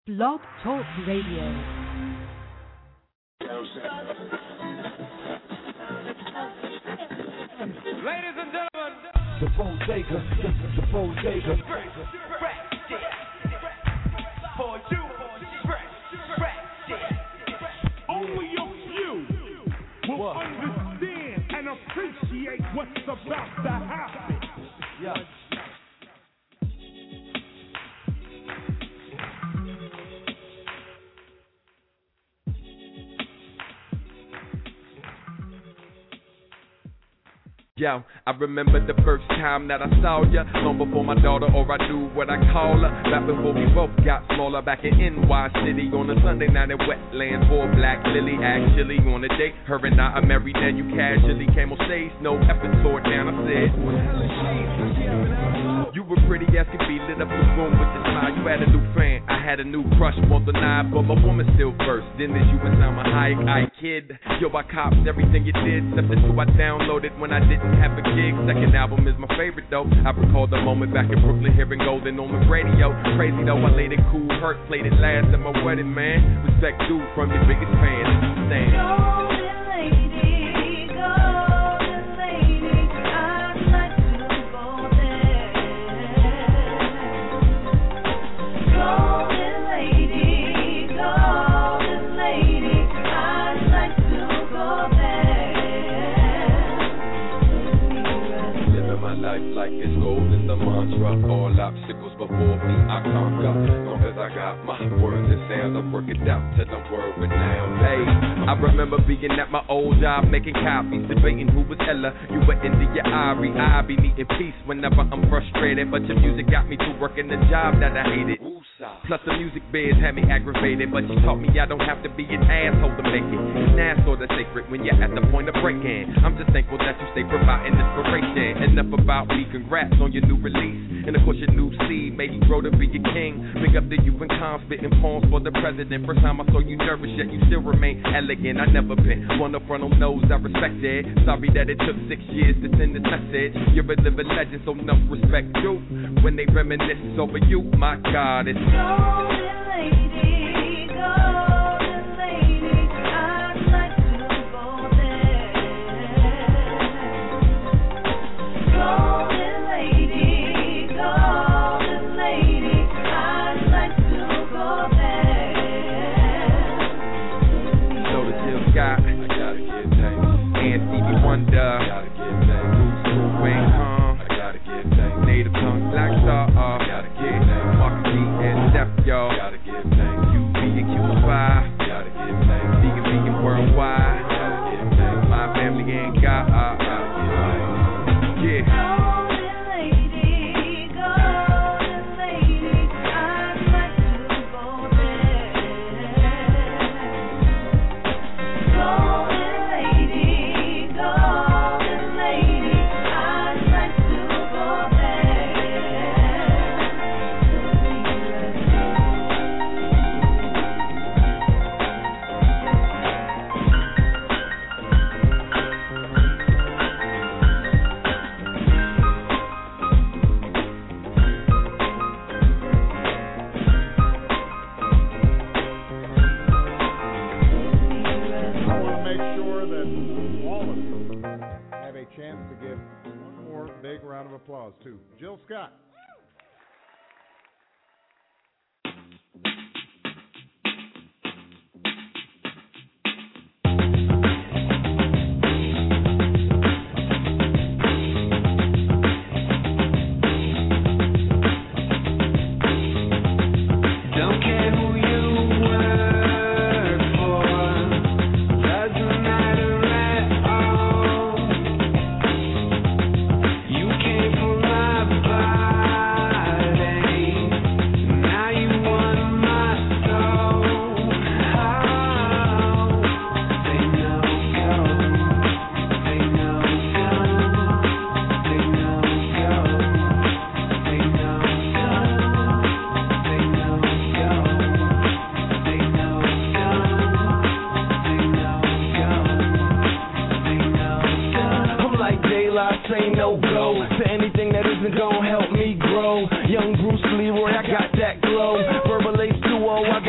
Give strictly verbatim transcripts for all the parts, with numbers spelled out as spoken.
Blog Talk Radio. Ladies and gentlemen, the Bodega, the, the Bodega. Fresh, fresh shit. For you, fresh, fresh shit. Only a few will what? understand and appreciate what's about to happen. Yeah. Yo, I remember the first time that I saw ya, long before my daughter or I knew what I call her. Back before we both got smaller, back in N Y City on a Sunday night at Wetlands for Black Lily. Actually, on a date, her and I are married, and you casually came on stage, no effort toward down. I said, what the hell is she? You were pretty as could be, lit up the room with your smile. You had a new fan, I had a new crush, won't deny, but my woman still first. Then as you was on my high, I kid. Yo, I copped everything you did, except the two I downloaded when I didn't have a gig. Second album is my favorite though. I recall the moment back in Brooklyn hearing Golden on the radio. Crazy though, I laid it cool, hurt, played it last at my wedding, man. Respect due from your biggest fan. Stand. Golden lady, golden lady, I'd like to go there. Golden lady, golden lady, I'd like to go there. Living my life like it's golden, the mantra. All obstacles before me, I conquer. Long as I got my words and sounds, I work it out till I'm world renowned. Hey, I remember being at my old job, making copies, debating who was Ella. You were India Ari. I be needing peace whenever I'm frustrated, but your music got me to working the job that I hated. Plus the music biz had me aggravated, but you taught me I don't have to be an asshole to make it. And that's sort of sacred when you're at the point of breaking. I'm just thankful that you stay providing inspiration. Enough about me, congrats on your new release. And of course your new seed made you grow to be a king. Big up to you and Con spitting poems for the president. First time I saw you nervous, yet you still remain elegant. I never been one up front on nose, I respect it. Sorry that it took six years to send this message. You're a living legend, so enough respect you. When they reminisce over you, my God, it's golden lady, golden lady, I'd like to go there. Golden lady, golden lady, I'd like to go there. So the Jill Scott, I gotta get thanks. And Stevie Wonder, I gotta get thanks. Bruce Wu Wayne Kong, I gotta get thanks. Native Tongue Black Star, uh, I gotta get thanks. Mark D and Steph, y'all, gotta get thanks. U B and Q five, gotta get thanks. Vegan, vegan worldwide, gotta get thanks. My family ain't got, uh, uh, yeah. Golden lady, golden lady, I'd like to go there. Golden lady, golden lady, I'd like to go I want to make sure that all of you have a chance to give one more big round of applause to Jill Scott. Don't care who you work for, doesn't matter at all. You came for my body, now you want my soul. Oh, say no go, say no go, say no go, say no go, say no go. I'm like daylight, say no go to anything that isn't gonna help me grow. Young Bruce Leroy, I got that glow. Verbal Ace duo, I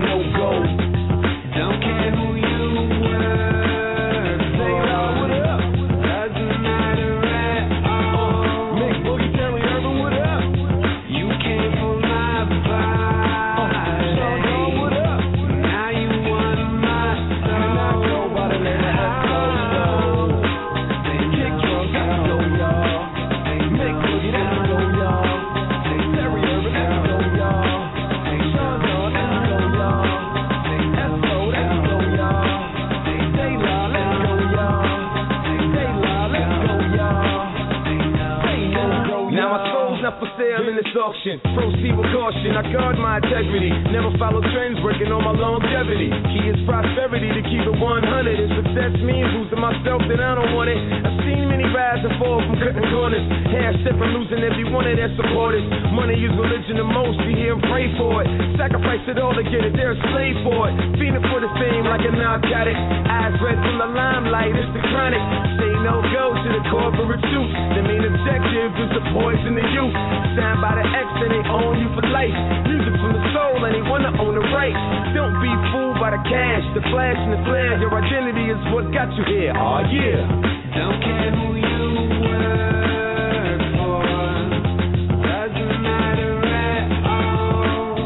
no-go. Don't care who you were. Say what up. Doesn't matter at all. Mick Boogie, Terry Urban, what up? You came for my body. So go, what up? Now you want my soul. Not nobody let that go, go. Kick drums, let's go, y'all. Mick Boogie, let's go, y'all. Terry Urban, let's go, y'all. Sean Don, let's go, y'all. Esco, let's go, y'all. Stay La, let's go, y'all. Stay La, let's go, y'all. Stay no, go, y'all. Now my soul's not for sale in this auction. Proceed with caution, I guard my integrity. Never follow trends, working on my longevity. Key is prosperity to keep it one hundred. If success means losing myself, then I don't want it. I've seen many rise and fall from cutting corners. Half step and losing every one of their supporters. Money is religion the most, we hear and pray for it. Sacrifice it all to get it, they're a slave for it. Feeding for the fame like a narcotic. Eyes red from the limelight, it's the chronic. Say no go to the corporate suit. The main objective is to poison the youth. Signed by the X and they own you for life. Music from the soul and they wanna own the right. Don't be fooled by the cash, the flash and the flare. Your identity is what got you here, oh yeah. Don't care who you work for. Doesn't matter at all.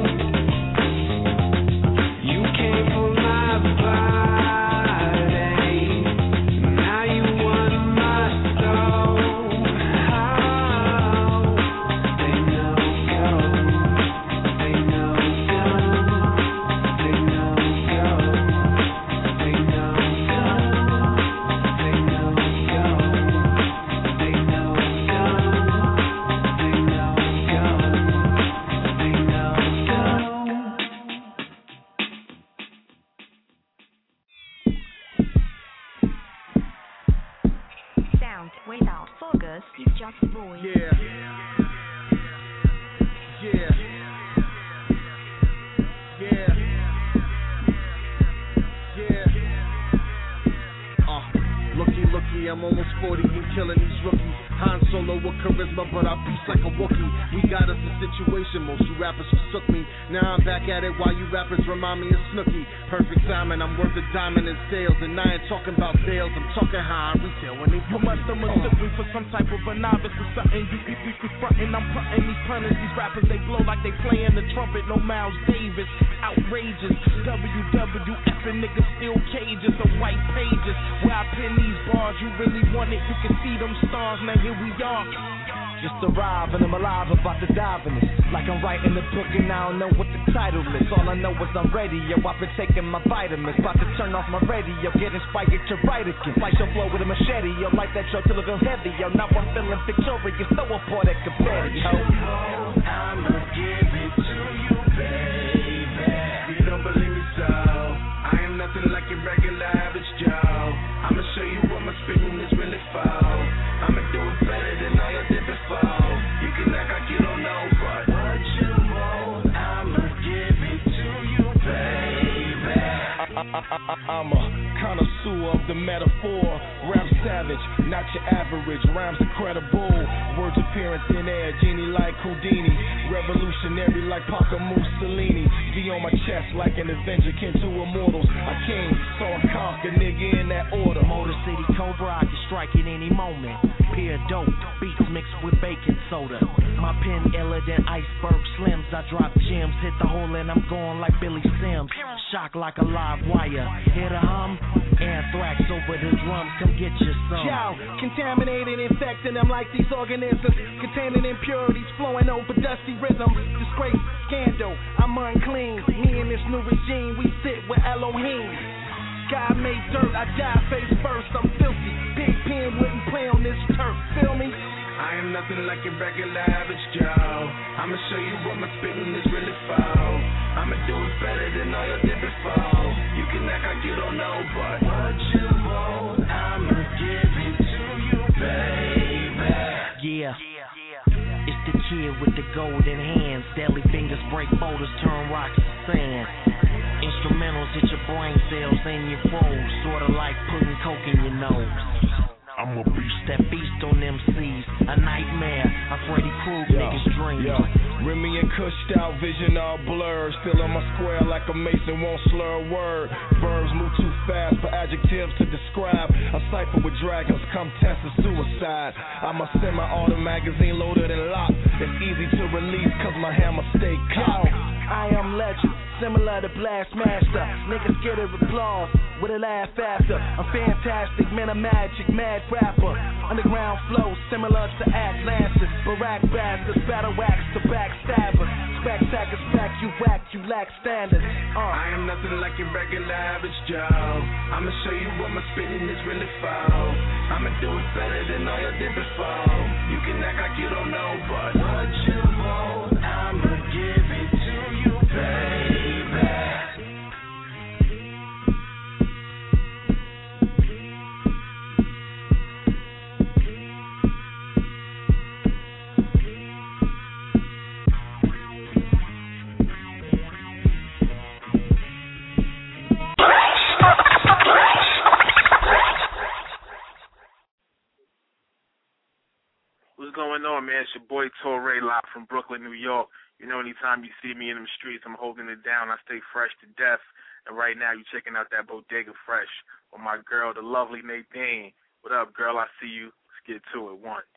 You came for my body. Now you want my soul. How? They know go. They know go. They know go. They know go. They know go. They know go. They know go. They know go. Sound without focus is just voice. Yeah. Yeah. Yeah. Yeah. Uh, looky, looky, I'm almost forty and killing these rookies. Han Solo with charisma, but I beast like a Wookiee. We got us a situation, most you rappers forsook me. Now I'm back at it while you rappers remind me of Snooki. Perfect timing, I'm worth a diamond in sales. And I ain't talking about sales, I'm talking high retail when they You must have mistook me for some type of a novice or something. You be be frontin', I'm frontin' these punters. These rappers, they blow like they playin' the trumpet. No Miles Davis, outrageous. W W F and niggas still cages or white pages. Where I pin these bars, you really want it. You can see them stars, now here we are. Just arrived and I'm alive, about to dive in this. Like I'm writing the book and I don't know what the title is. All I know is I'm ready, yo, I've been taking my vitamins. About to turn off my radio, get inspired to write again. Slice your flow with a machete, yo, like that truck till it feel heavy, yo. Now I'm feeling victorious, so I'm for that confetti, ho. I'ma give it to you, baby. You don't believe me, so I am nothing like your regular average Joe. I'ma show you what my spitting is really for. I'ma do it better than all you did before. You can act like you don't know, but what you want, I'ma give it to you, baby. I, I, I, I'm a connoisseur of the metaphor. Rap savage, not your average. Rhymes incredible. Words appearance in air, genie like Houdini. Revolutionary like Paco Mussolini. D on my chest like an Avenger, kin to immortals. I came, so I conquer, nigga, in that order. Motor City Cobra, I can strike at any moment. Pure dope, beats mixed with baking soda. My pen iller than iceberg slims. I drop gems, hit the hole and I'm going like Billy Sims. Shock like a live wire. Hear the hum? Anthrax over the drums, come get your some. Yo, contaminated, infecting them like these organisms. Containing impurities, flowing over dusty rhythms. Disgrace, scandal, I'm unclean. Me and this new regime, we sit with Elohim. God made dirt, I die face first, I'm filthy. Big pen wouldn't play on this turf, feel me? I am nothing like your regular average Joe. I'ma show you what my spitting is really for. I'ma do it better than all you did before. You can act like you don't know, but what you want, I'ma give it to you, baby. Yeah. It's the kid with the golden hands. Deadly fingers break boulders, turn rocks to sand. Instrumentals hit your brain cells and your froze, sorta like putting coke in your nose. I'm a beast. That beast on M Cs, a nightmare. A Freddy Krueger niggas dream. Yo, Remy and Cushed out, vision all blurred. Still on my square like a Mason, won't slur a word. Verbs move too fast for adjectives to describe. A cipher with dragons, come test a suicide. I'm a semi-auto magazine loaded and locked. It's easy to release cause my hammer stay cocked. I am legend, similar to Blastmaster. Niggas get a applause with a laugh after. I'm fantastic, man, a magic, mad rapper. Underground flow, similar to Atlantis. Barack bastards, battle wax to backstabbers. Spectacular, stack you whack, you lack standards. Uh. I am nothing like your regular average Joe. I'ma show you what my spitting is really for. I'ma do it better than all you did before. You can act like you don't know, but what you want, I'ma give it to you, baby. What's going on, man? It's your boy Torre Locke from Brooklyn, New York. You know, anytime you see me in them streets, I'm holding it down. I stay fresh to death. And right now, you're checking out that Bodega Fresh with my girl, the lovely Nadine. What up, girl? I see you. Let's get to it. One.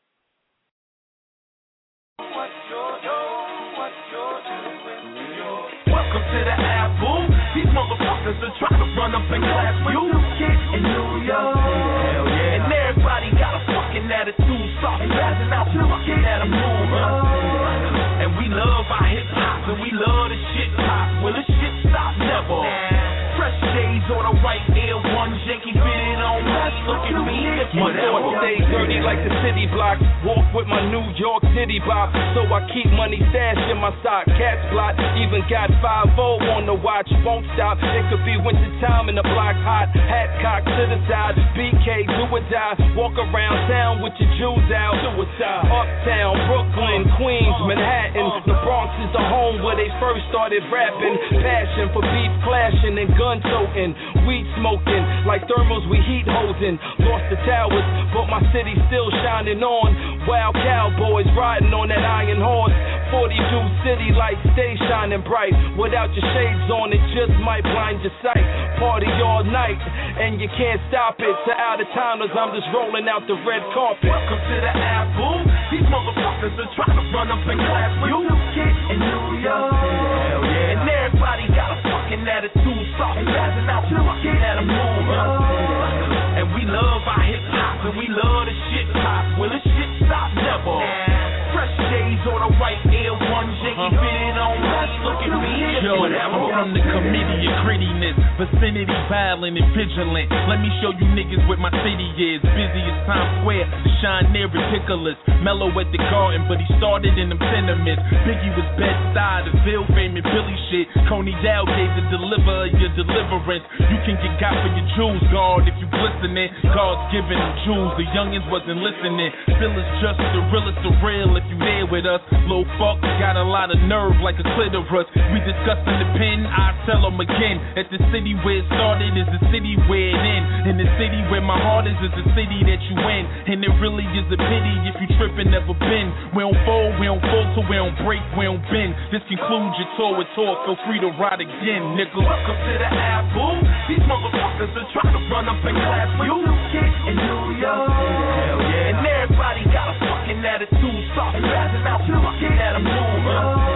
What you're doing, what you're doing, you're... Welcome to the Apple. These motherfuckers are trying to run up and class with you kids in New York. Hell yeah. And everybody got a fucking attitude, soft passing out, looking at a move, huh? And we love our hip hop, and we love the shit pop. Will the shit stop? Never. Fresh shades on the right ear, one janky fitted on left. Look at me, my thoughts stay dirty like the city block. Walk with my New York City bop, so I keep money stashed in my sock. Cat's plot, even got five oh on the watch. Won't stop, it could be winter time in the block hot. Hat cocked to the side, B K do or die. Walk around town with your jewels out. Suicide. Uptown, Brooklyn, Queens, Manhattan. The Bronx is the home where they first started rapping. Passion for beef clashing and gun toting. Weed smoking, like thermals we heat hosing. Lost the towers, but my city still shining on. Wild cowboys riding on that iron horse. forty-two city lights stay shining bright. Without your shades on, it just might blind your sight. Party all night, and you can't stop it. To out-of-towners, I'm just rolling out the red carpet. Welcome to the Apple. These motherfuckers are trying to run up and class with you kids in New York. Hell yeah. And everybody got a fucking attitude, soft passing out, looking at a move, huh? And we love our hip hop, and we love the shit pop. Will the shit stop? Never. Fresh shades on the right ear, one janky fitted on left. Look at me, yo, I'm from the committee of grittiness, vicinity violent and vigilant. Let me show you niggas what my city is. Busy as Times Square, shine near ridiculous. Mellow at the garden, but he started in them tenements. Biggie was Bed-Stuy, the Ville fame and Billy shit. Coney Dow gave the deliver your deliverance. You can get got for your jewels, guard, if you glistening. God's giving them jewels, the youngins wasn't listening. Still it's just the realest of real if you there with us. Low fuck, got a lot of nerve like a clitoris. We discussing the pen, I tell them again. At the city where it started is the city where it ends. And the city where my heart is is the city that you in. And it really is a pity if you trippin', never been. We don't fold, we don't fold, so we don't break, we don't bend. This concludes your tour with talk, feel free to ride again, nigga. Welcome to the Apple. These motherfuckers are trying to run up and class with you kids in New York. Hell yeah. And everybody got a fucking attitude, soft passing out, looking at a move,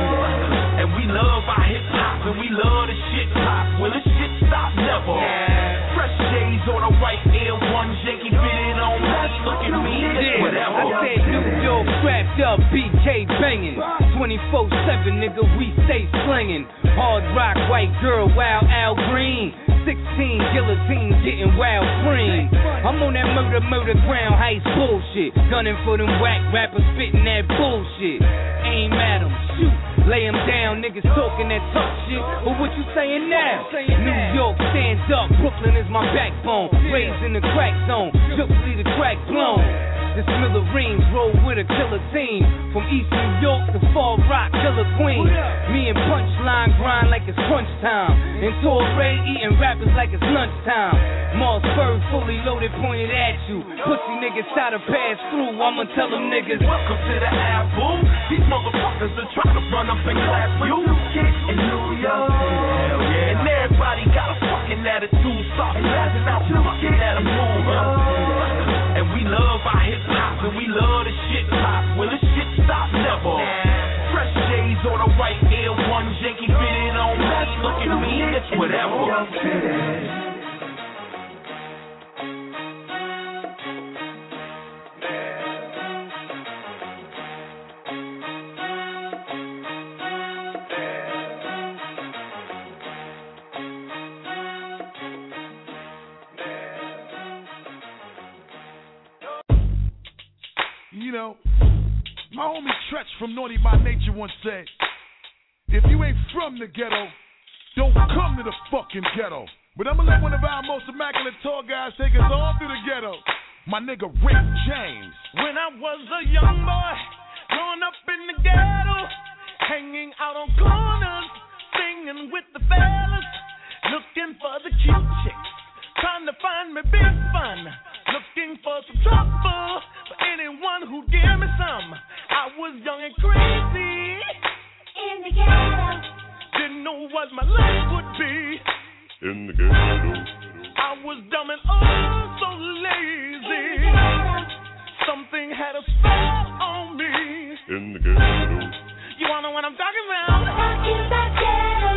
huh? And we love our hip hop, and we love the shit pop. Will the shit stop? Never. Fresh shades on the right ear, one janky fitted on left. Look at me, yeah, whatever. I said New York strapped up, B K banging. twenty-four seven, nigga, we stay slinging. Hard rock, white girl, wild Al Green. sixteen guillotine, getting wild cream. I'm on that murder, murder ground, heist bullshit. Gunning for them whack rappers, spitting that bullshit. Aim at them, shoot, lay them down. Niggas talking that tough shit, but what you saying now? New York stands up, Brooklyn is my backbone. Raised in the crack zone, just see the crack blown. The Smithereens roll with a killer team. From East New York to Fall Rock, Killer Queen. Me and Punchline grind like it's crunch time. And Torre eating rappers like it's lunchtime. Mossberg fully loaded, pointed at you. Pussy niggas try to pass through, I'ma tell them niggas, welcome to the Apple. These motherfuckers are trying to run up and clap you. In New York, hell yeah. And everybody got a fucking attitude. Stop laughing out, looking at them move. And we love our hip hop, and we love the shit pop. When the shit stop, never. Fresh J's on the right ear, one janky fitted on me. Look at me, it's whatever. You know, my homie Tretch from Naughty by Nature once said, if you ain't from the ghetto, don't come to the fucking ghetto. But I'ma let one of our most immaculate tall guys take us all through the ghetto. My nigga Rick James. When I was a young boy, growing up in the ghetto, hanging out on corners, singing with the fellas, looking for the cute chicks, trying to find me big fun, looking for some trouble, for anyone who give me some. I was young and crazy, in the ghetto, didn't know what my life would be, in the ghetto. I was dumb and oh so lazy, something had a spell on me, in the ghetto. You wanna know what I'm talking about? Talking about ghetto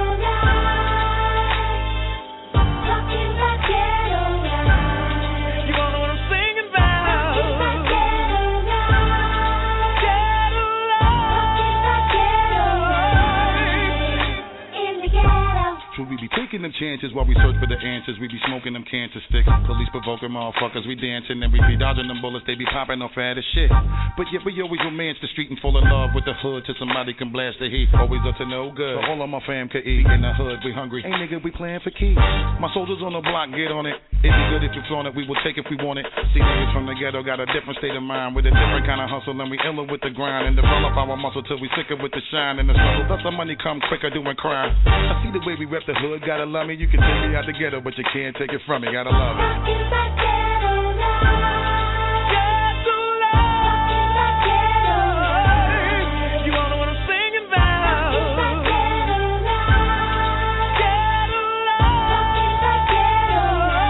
life, talking about ghetto life. You wanna know what I'm singing about? Talking about ghetto life, Ghetto life, talking about ghetto life, in the ghetto. Should we be taking them chances while we search for the answers? We be smoking them cancer sticks. Police provoking motherfuckers. We dancing and we be dodging them bullets. They be popping off fat as shit. But yet we always romance the street and fall in love with the hood till somebody can blast the heat. Always up to no good. So all of my fam could eat. In the hood, we hungry. Hey nigga, we playing for keys. My soldiers on the block, get on it. It'd be good if you flaunt it. We will take if we want it. See niggas from the ghetto got a different state of mind with a different kind of hustle, and we iller with the grind and develop our muscle till we sicker with the shine and the struggle. Thus the money come quicker doing crime. I see the way we rep the hood. Gotta love me. You can take me out the ghetto, but you can't take it from me. Gotta love it. Talking about ghetto life, ghetto life, ghetto life. You wanna know what I'm singing about? Talking about ghetto life, Ghetto talking about ghetto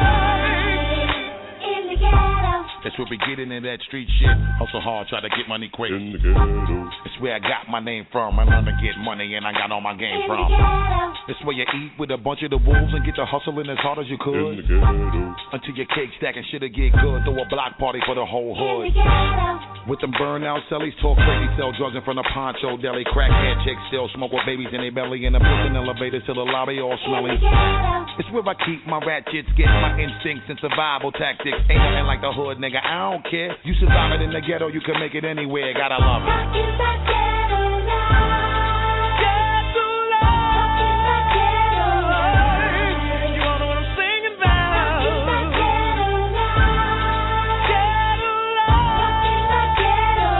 life, in the ghetto. That's where we get into that street shit. Hustle hard, try to get money quick. In the ghetto. It's where I got my name from. I learned to get money and I got all my game In from. the ghetto. It's where you eat with a bunch of the wolves and get to hustling as hard as you In could. the ghetto. Until your cake stacking shit'll get good. Throw a block party for the whole In the hood. ghetto. With them burnout cellies, talk crazy, sell drugs in front of Poncho Deli. Crackhead chicks still smoke with babies in their belly. In the prison elevators till the lobby all In smelly. the ghetto. It's where I keep my ratchets, get my instincts and survival tactics. Ain't nothing like the hood, nigga, I don't care. You survive it in the ghetto, you can make it anywhere. Gotta love it. Talking about ghetto life, Ghetto talking about ghetto life, You wanna know what I'm singing about? talking about ghetto life, Ghetto talking about ghetto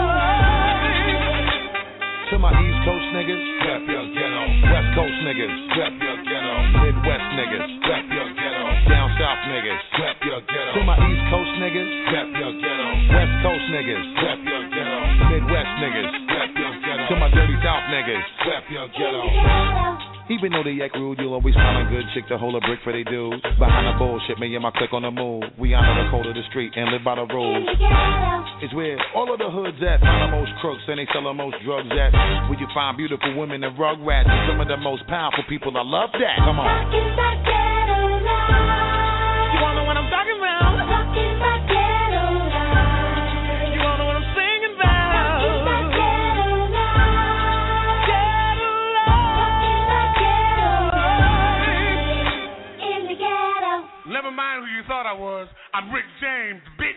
life. To my East Coast niggas, rep your ghetto. West Coast niggas, rep your ghetto. Midwest niggas, rep your ghetto. Down South niggas, rep your ghetto. To my East Coast niggas, rep your ghetto. West Coast niggas, rep your ghetto. Midwest niggas, rep your ghetto. To my dirty South niggas, rep your ghetto. Even though they act rude, you'll always find a good chick to hold a brick for they dudes. Behind the bullshit, me and my clique on the move. We honor the code of the street and live by the rules. It's where all of the hoods at, find the most crooks and they sell the most drugs at. Where you find beautiful women and rug rats and some of the most powerful people. I love that. Come on. Talking about ghetto life, You wanna know what I'm talking about? talking about ghetto life, You wanna know what I'm singing about? talking about ghetto life, Ghetto talking about ghetto life, in the ghetto. Never mind who you thought I was. I'm Rick James, bitch.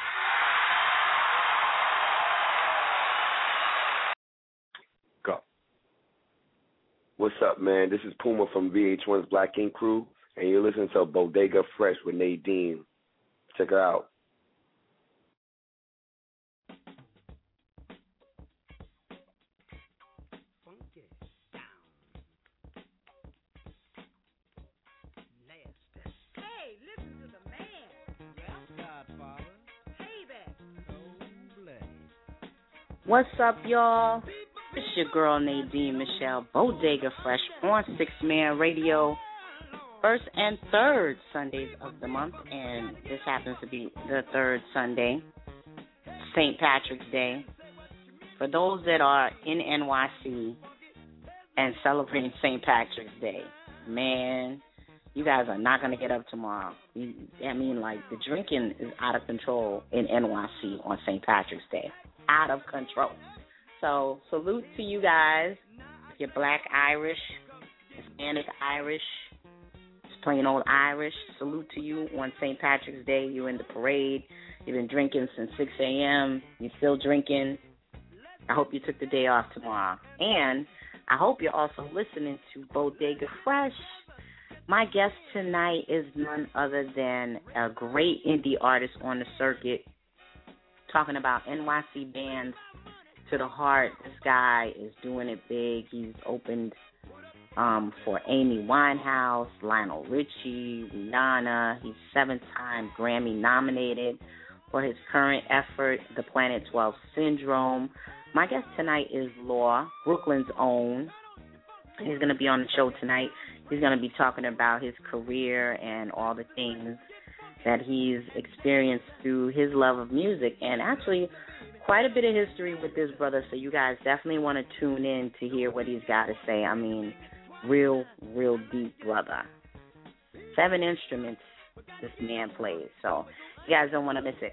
Go. What's up, man? This is Puma from V H one's Black Ink Crew, and you're listening to Bodega Fresh with Nadine. Check her out. What's up, y'all? It's your girl Nadine Michelle, Bodega Fresh on Six Man Radio, first and third Sundays of the month, and this happens to be the third Sunday, Saint Patrick's Day. For those that are in N Y C and celebrating Saint Patrick's Day, man, you guys are not going to get up tomorrow. You, I mean, like, the drinking is out of control in N Y C on Saint Patrick's Day. Out of control. So, salute to you guys. If you're black Irish, Hispanic Irish, just plain old Irish, salute to you on Saint Patrick's Day. You're in the parade. You've been drinking since six a.m. You're still drinking. I hope you took the day off tomorrow. And I hope you're also listening to Bodega Fresh. My guest tonight is none other than a great indie artist on the circuit, talking about N Y C bands to the heart. This guy is doing it big. He's opened um, for Amy Winehouse, Lionel Richie, Rihanna. He's seven-time Grammy nominated for his current effort, The Planet twelve Syndrome. My guest tonight is Law, Brooklyn's own. He's going to be on the show tonight. He's going to be talking about his career and all the things that he's experienced through his love of music, and actually quite a bit of history with this brother, so you guys definitely want to tune in to hear what he's got to say. I mean, real, real deep brother. Seven instruments this man plays, so you guys don't want to miss it.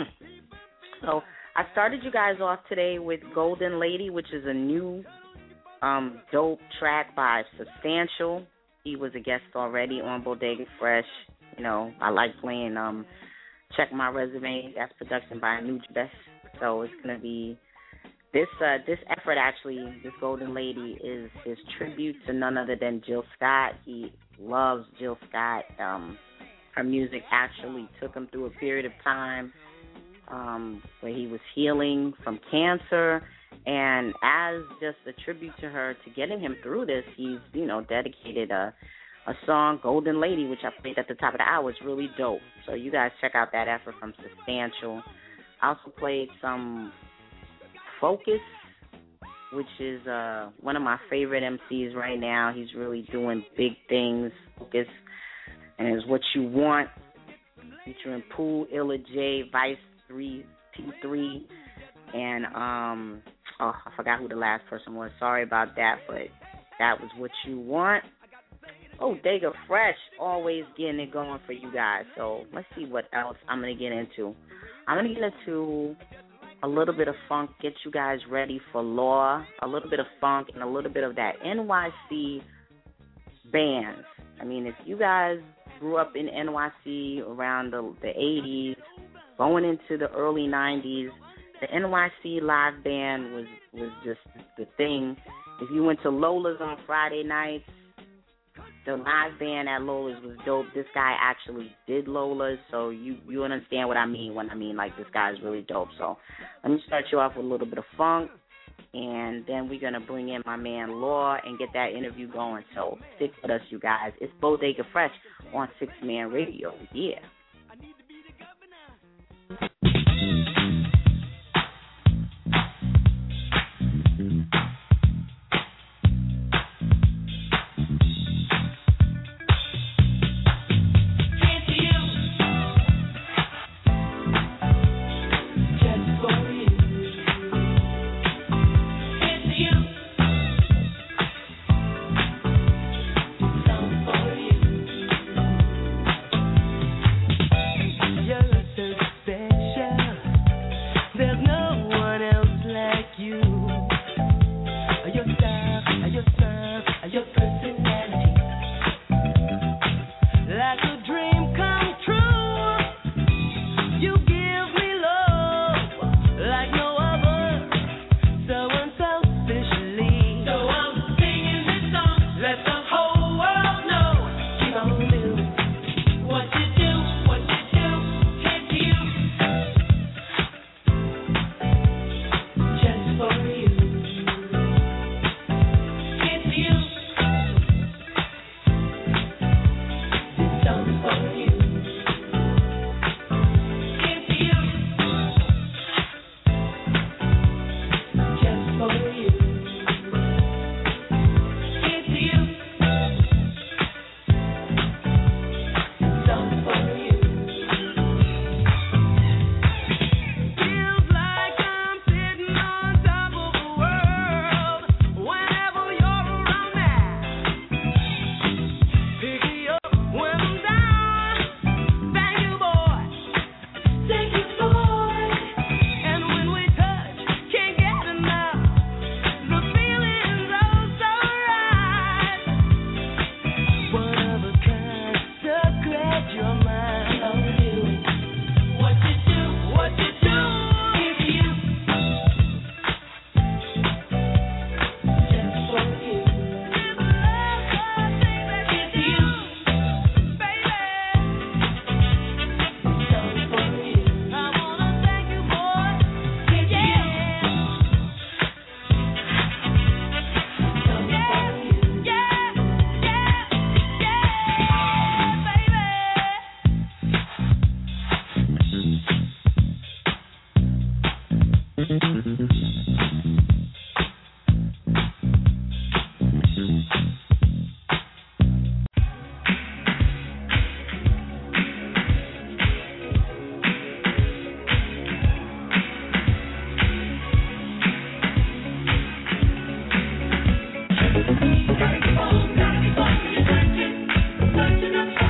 So I started you guys off today with Golden Lady, which is a new um, dope track by Substantial. He was a guest already on Bodega Fresh. You know, I like playing um, Check My Resume. That's production by Nujabes. So it's going to be, this uh, this effort actually, this Golden Lady, is his tribute to none other than Jill Scott. He loves Jill Scott. Um, her music actually took him through a period of time um, where he was healing from cancer. And as just a tribute to her, to getting him through this, he's, you know, dedicated a a song, Golden Lady, which I played at the top of the hour. It's really dope. So you guys check out that effort from Substantial. I also played some Focus, which is uh, one of my favorite M Cs right now. He's really doing big things. Focus, and it's What You Want, featuring Pooh, Illa J, Vice three, P three, and um, oh, I forgot who the last person was. Sorry about that, but that was What You Want. Bodega Fresh, always getting it going for you guys. So let's see what else I'm going to get into. I'm going to get into a little bit of funk, get you guys ready for Law, a little bit of funk, and a little bit of that N Y C bands. I mean, if you guys grew up in N Y C around the, the eighties, going into the early nineties, the N Y C live band was, was just the thing. If you went to Lola's on Friday nights, the live band at Lola's was dope. This guy actually did Lola's, so you, you understand what I mean when I mean, like, this guy's really dope. So let me start you off with a little bit of funk, and then we're going to bring in my man Law and get that interview going. So stick with us, you guys. It's Bodega Fresh on Six Man Radio. Yeah.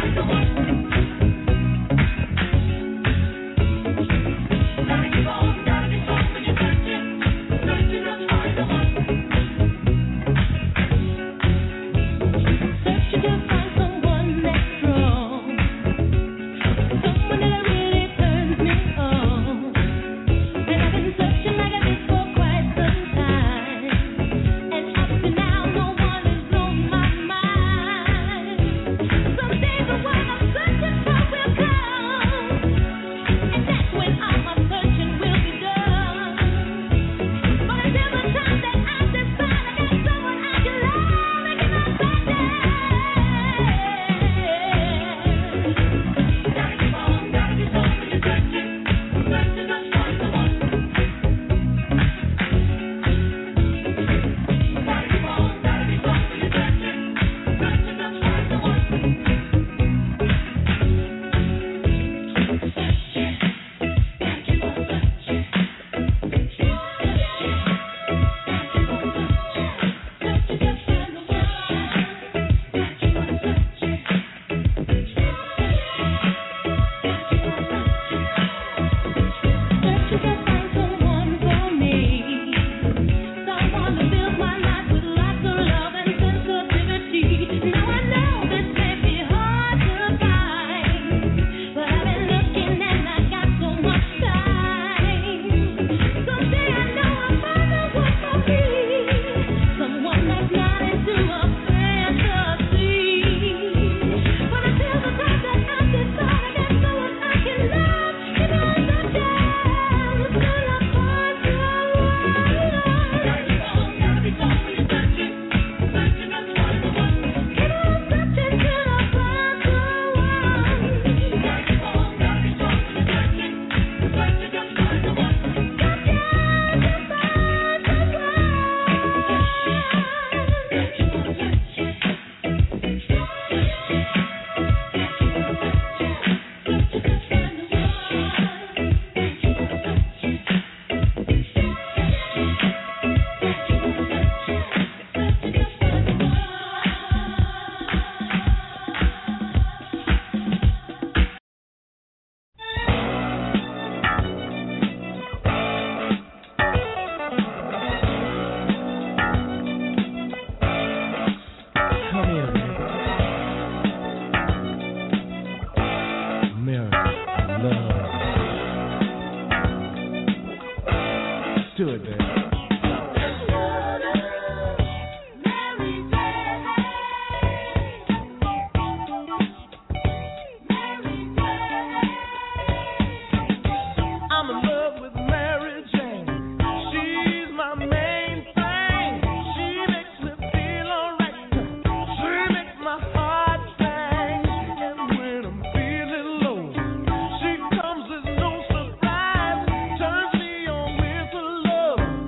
Love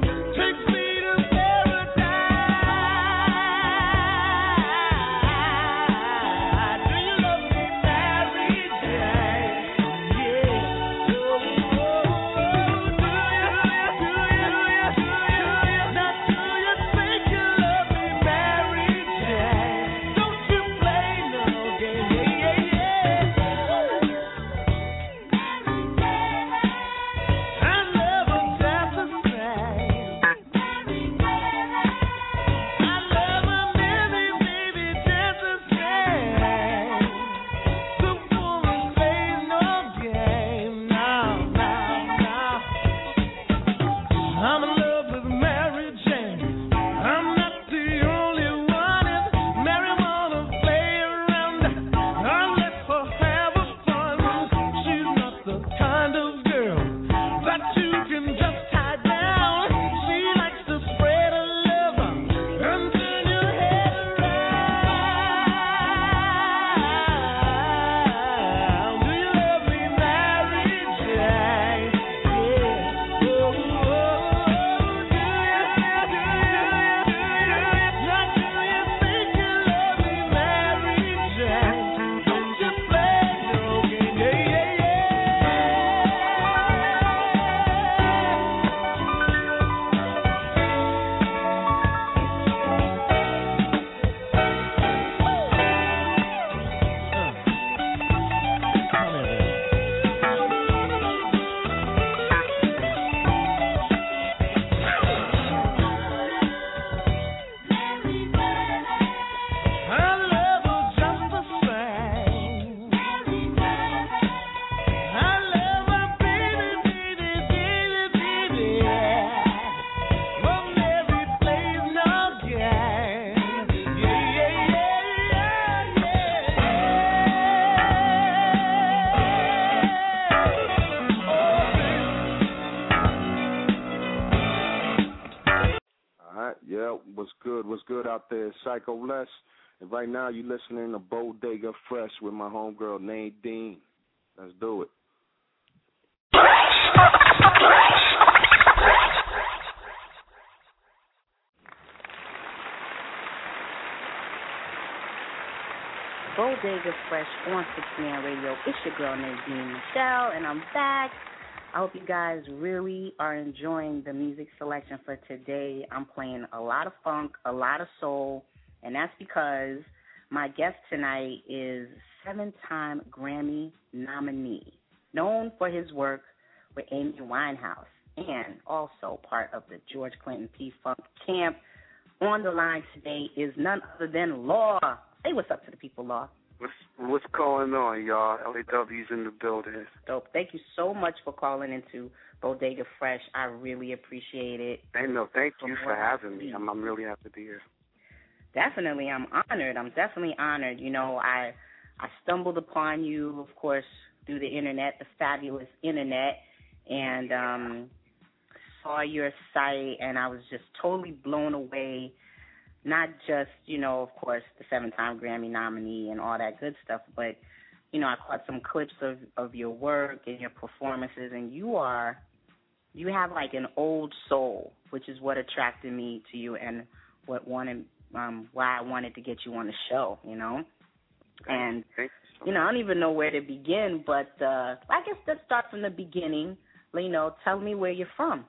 good out there? Psycho Les. And right now you're listening to Bodega Fresh with my homegirl Nadine. Let's do it. Bodega Fresh on six Man Radio. It's your girl Nadine Michelle, and I'm back. I hope you guys really are enjoying the music selection for today. I'm playing a lot of funk, a lot of soul, and that's because my guest tonight is seven-time Grammy nominee, known for his work with Amy Winehouse, and also part of the George Clinton P-Funk camp. On the line today is none other than Law. Say what's up to the people, Law. What's what's going on, y'all? L A W's in the building. Dope. Thank you so much for calling into Bodega Fresh. I really appreciate it. Hey, no, thank you for having me. I'm, I'm really happy to be here. Definitely, I'm honored. I'm definitely honored. You know, I I stumbled upon you, of course, through the internet, the fabulous internet, and um, saw your site, and I was just totally blown away. Not just, you know, of course, the seven-time Grammy nominee and all that good stuff, but, you know, I caught some clips of, of your work and your performances, and you are, you have like an old soul, which is what attracted me to you and what wanted, um, why I wanted to get you on the show, you know. And, you know, I don't even know where to begin, but uh, I guess let's start from the beginning. You know, tell me where you're from.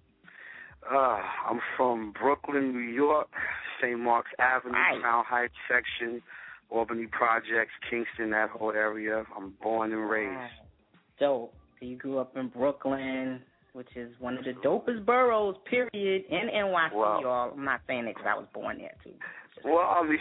Uh, I'm from Brooklyn, New York, Saint Mark's Avenue, Right. Crown Heights section, Albany Projects, Kingston, that whole area. I'm born and raised. Dope. So you grew up in Brooklyn, which is one of the dopest boroughs, period, in N Y C, Wow. y'all. I'm not saying it because I was born there, too. Well, I mean,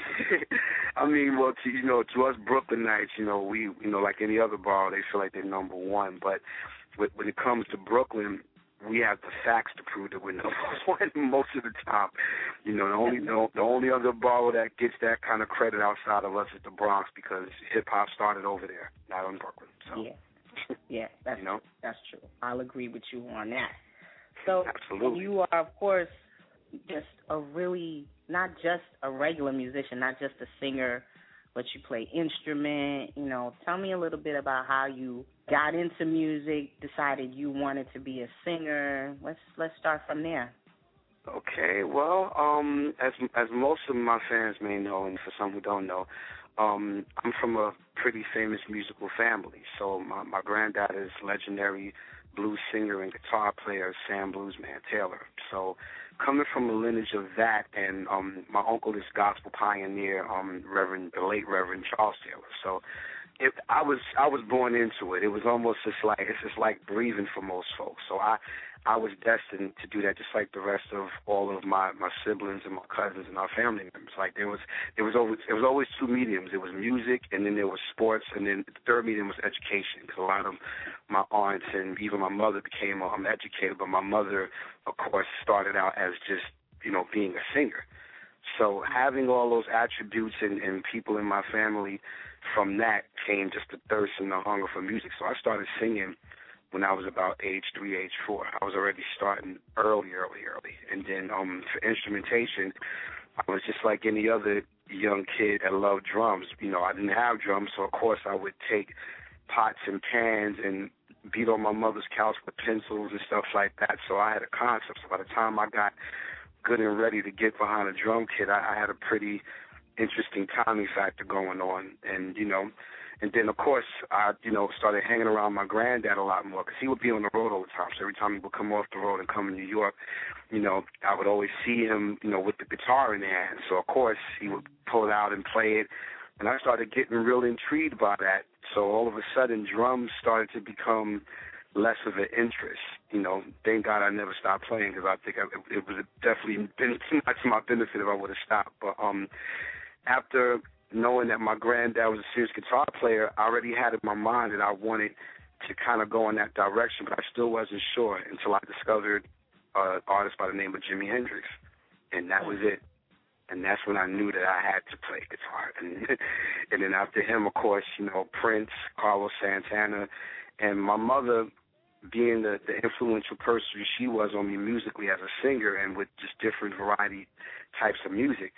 I mean, well, to, you know, to us Brooklynites, you know, we, you know, like any other borough, they feel like they're number one. But when when it comes to Brooklyn, we have the facts to prove that we're number one most of the time. You know, the only the, the only other borough that gets that kind of credit outside of us is the Bronx, because hip hop started over there, not in Brooklyn. So. Yeah, yeah, that's you know? that's true. I'll agree with you on that. So Absolutely. you are, of course, just a really not just a regular musician, not just a singer, but you play instrument. You know, tell me a little bit about how you got into music, decided you wanted to be a singer. Let's let's start from there. Okay, well, um, as as most of my fans may know, and for some who don't know, um, I'm from a pretty famous musical family. So my, my granddad is legendary blues singer and guitar player Sam Bluesman Taylor. So coming from a lineage of that, and um, my uncle is gospel pioneer, um, Reverend the late Reverend Charles Taylor. So it, I was I was born into it. It was almost just like it's just like breathing for most folks. So I I was destined to do that, just like the rest of all of my, my siblings and my cousins and our family members. Like there was there was always there was always two mediums. It was music, and then there was sports, and then the third medium was education. Because a lot of my aunts and even my mother became um, educated, but my mother, of course, started out as just you know being a singer. So having all those attributes and, and people in my family, from that came just the thirst and the hunger for music. So I started singing when I was about age three, age four. I was already starting early, early, early. And then um, for instrumentation, I was just like any other young kid that loved drums. You know, I didn't have drums, so of course I would take pots and pans and beat on my mother's couch with pencils and stuff like that. So I had a concept. So by the time I got good and ready to get behind a drum kit, I, I had a pretty interesting timing factor going on. And, you know, and then, of course, I, you know, started hanging around my granddad a lot more because he would be on the road all the time. So every time he would come off the road and come to New York, you know, I would always see him, you know, with the guitar in his hand. So, of course, he would pull it out and play it. And I started getting real intrigued by that. So all of a sudden, drums started to become less of an interest. You know, thank God I never stopped playing because I think I, it, it would have definitely been not to my benefit if I would have stopped. But um, after knowing that my granddad was a serious guitar player, I already had in my mind that I wanted to kind of go in that direction, but I still wasn't sure until I discovered an artist by the name of Jimi Hendrix, and that was it. And that's when I knew that I had to play guitar. And, and then after him, of course, you know, Prince, Carlos Santana, and my mother, being the, the influential person she was on me musically as a singer and with just different variety types of music,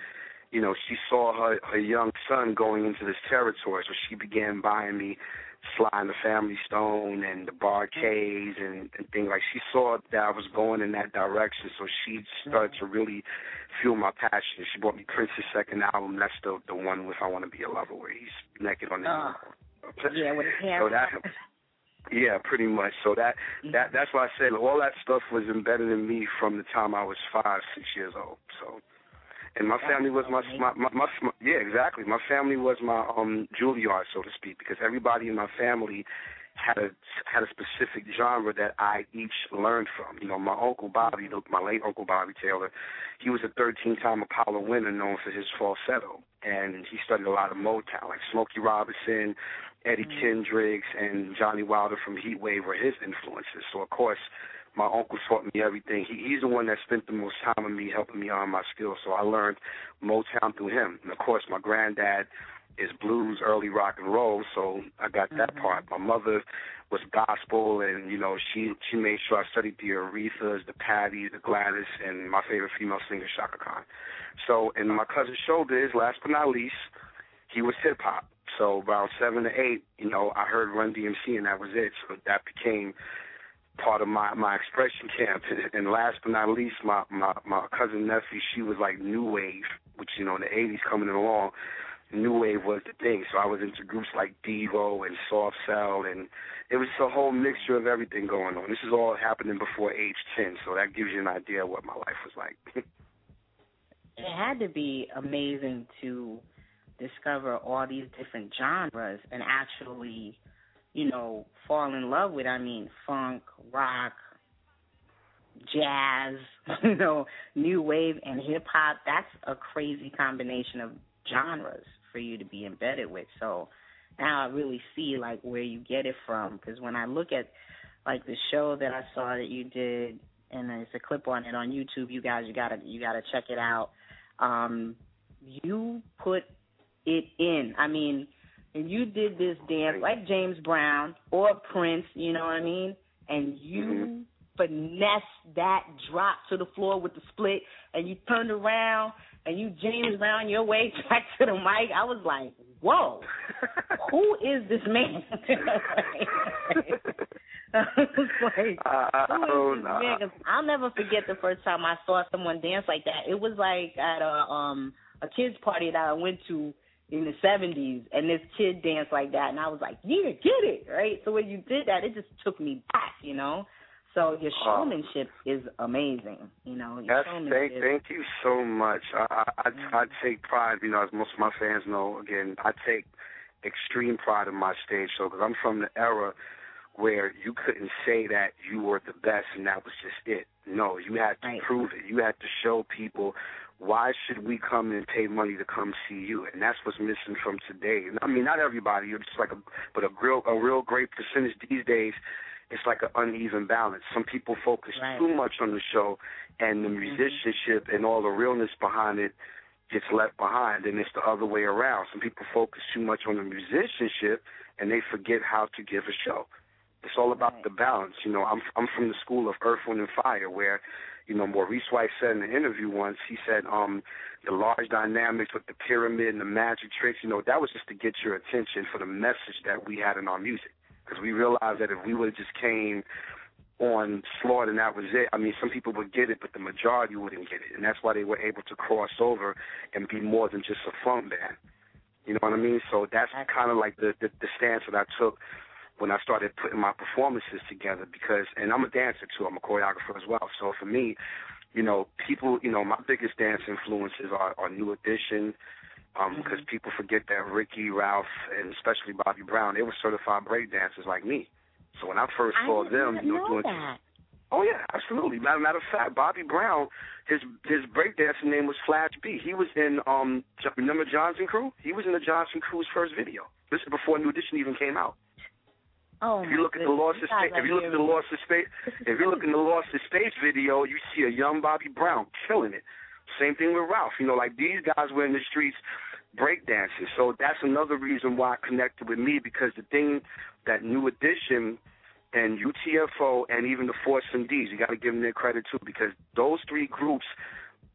you know, she saw her, her young son going into this territory, so she began buying me Sly and the Family Stone and the Bar-Kays and, and things like. She saw that I was going in that direction, so she started to really fuel my passion. She bought me Prince's second album. That's the the one with I Want to Be a Lover, where he's naked on the uh, yeah, with his hair. So that, yeah, pretty much. So that that that's why I said all that stuff was embedded in me from the time I was five, six years old. So. And my family was my, my, my, my, my, yeah, exactly. My family was my um Juilliard, so to speak, because everybody in my family had a had a specific genre that I each learned from. You know, my Uncle Bobby, my late Uncle Bobby Taylor, he was a thirteen-time Apollo winner known for his falsetto, and he studied a lot of Motown, like Smokey Robinson, Eddie mm-hmm. Kendricks, and Johnny Wilder from Heat Wave were his influences. So, of course, my uncle taught me everything. He, he's the one that spent the most time with me, helping me on my skills. So I learned Motown through him. And, of course, my granddad is blues, early rock and roll, so I got that mm-hmm. part. My mother was gospel, and, you know, she, she made sure I studied the Arethas, the Patties, the Gladys, and my favorite female singer, Chaka Khan. So, and my cousin Showbiz, last but not least, he was hip-hop. So around seven to eight, you know, I heard Run D M C, and that was it. So that became part of my, my expression camp. And last but not least, my, my, my cousin Nephi, she was like new wave, which, you know, in the eighties coming along, new wave was the thing. So I was into groups like Devo and Soft Cell, and it was a whole mixture of everything going on. This is all happening before age ten, so that gives you an idea of what my life was like. It had to be amazing to discover all these different genres and actually, you know, fall in love with, I mean, funk, rock, jazz, you know, new wave and hip-hop. That's a crazy combination of genres for you to be embedded with. So now I really see, like, where you get it from, because when I look at, like, the show that I saw that you did, and there's a clip on it on YouTube, you guys, you gotta, you gotta check it out. Um, you put it in. I mean, and you did this dance like James Brown or Prince, you know what I mean? And you mm-hmm. finessed that drop to the floor with the split, and you turned around and you James Brown your way back to the mic. I was like, whoa, who is this man? I was like, uh, who is this know. man? 'Cause I'll never forget the first time I saw someone dance like that. It was like at a um a kids party that I went to in the seventies, and this kid danced like that, and I was like, yeah, get it, right? So when you did that, it just took me back, you know? So your showmanship uh, is amazing, you know? Your that's, thank, thank you so much. I, I, mm-hmm. I take pride, you know, as most of my fans know, again, I take extreme pride in my stage show, because I'm from the era where you couldn't say that you were the best and that was just it. No, you had to right. prove it. You had to show people, why should we come and pay money to come see you? And that's what's missing from today. I mean, not everybody, it's like a, but a real, a real great percentage these days. It's like an uneven balance. Some people focus right. too much on the show, and the musicianship and all the realness behind it gets left behind, and it's the other way around. Some people focus too much on the musicianship, and they forget how to give a show. It's all about right. the balance. You know, I'm I'm from the school of Earth, Wind, and Fire, where, you know, Maurice White said in an interview once, he said, um, the large dynamics with the pyramid and the magic tricks, you know, that was just to get your attention for the message that we had in our music. Because we realized that if we would have just came on slaughter and that was it, I mean, some people would get it, but the majority wouldn't get it. And that's why they were able to cross over and be more than just a funk band. You know what I mean? So that's kind of like the, the, the stance that I took when I started putting my performances together, because, and I'm a dancer too, I'm a choreographer as well. So for me, you know, people, you know, my biggest dance influences are, are New Edition, um, because mm-hmm. people forget that Ricky, Ralph, and especially Bobby Brown, they were certified break dancers like me. So when I first saw I them, you know, doing, that. oh yeah, absolutely. Matter, matter of fact, Bobby Brown, his his breakdancing name was Flash B. He was in, um, remember Johnson Crew? He was in the Johnson Crew's first video. This is before New Edition even came out. Oh, if you look at the Lost of Space, if you look at the Lost of Space, if you look in the Lost of Space video, you see a young Bobby Brown killing it. Same thing with Ralph. You know, like these guys were in the streets breakdancing. So that's another reason why I connected with me, because the thing that New Edition and U T F O and even the Force M Ds, you got to give them their credit too, because those three groups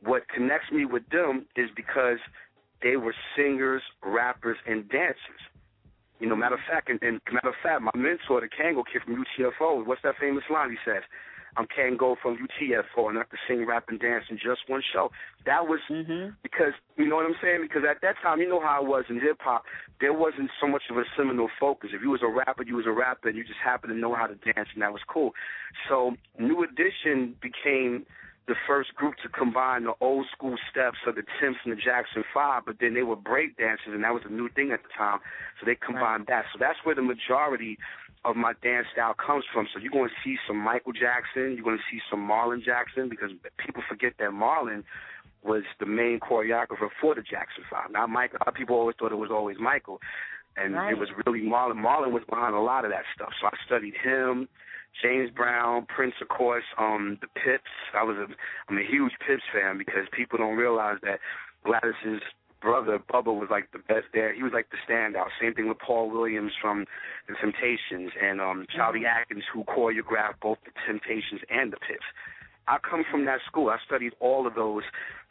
what connects me with them is because they were singers, rappers, and dancers. You know, matter of fact, and, and matter of fact, my mentor, the Kango kid from U T F O, what's that famous line he says? I'm Kango from U T F O, and I could sing, rap, and dance in just one show. That was mm-hmm. because, you know what I'm saying? Because at that time, you know how it was in hip-hop, there wasn't so much of a seminal focus. If you was a rapper, you was a rapper, and you just happened to know how to dance, and that was cool. So New Edition became the first group to combine the old school steps of the Temps and the Jackson Five, but then they were break dancers, and that was a new thing at the time. So they combined right. that. So that's where the majority of my dance style comes from. So you're going to see some Michael Jackson, you're going to see some Marlon Jackson, because people forget that Marlon was the main choreographer for the Jackson Five. Not Michael. A lot of people always thought it was always Michael, and right. it was really Marlon. Marlon was behind a lot of that stuff. So I studied him. James Brown, Prince, of course, um, the Pips. I was a, I'm a huge Pips fan because people don't realize that Gladys's brother, Bubba, was like the best there. He was like the standout. Same thing with Paul Williams from The Temptations and um, Charlie Atkins, who choreographed both The Temptations and the Pips. I come from that school. I studied all of those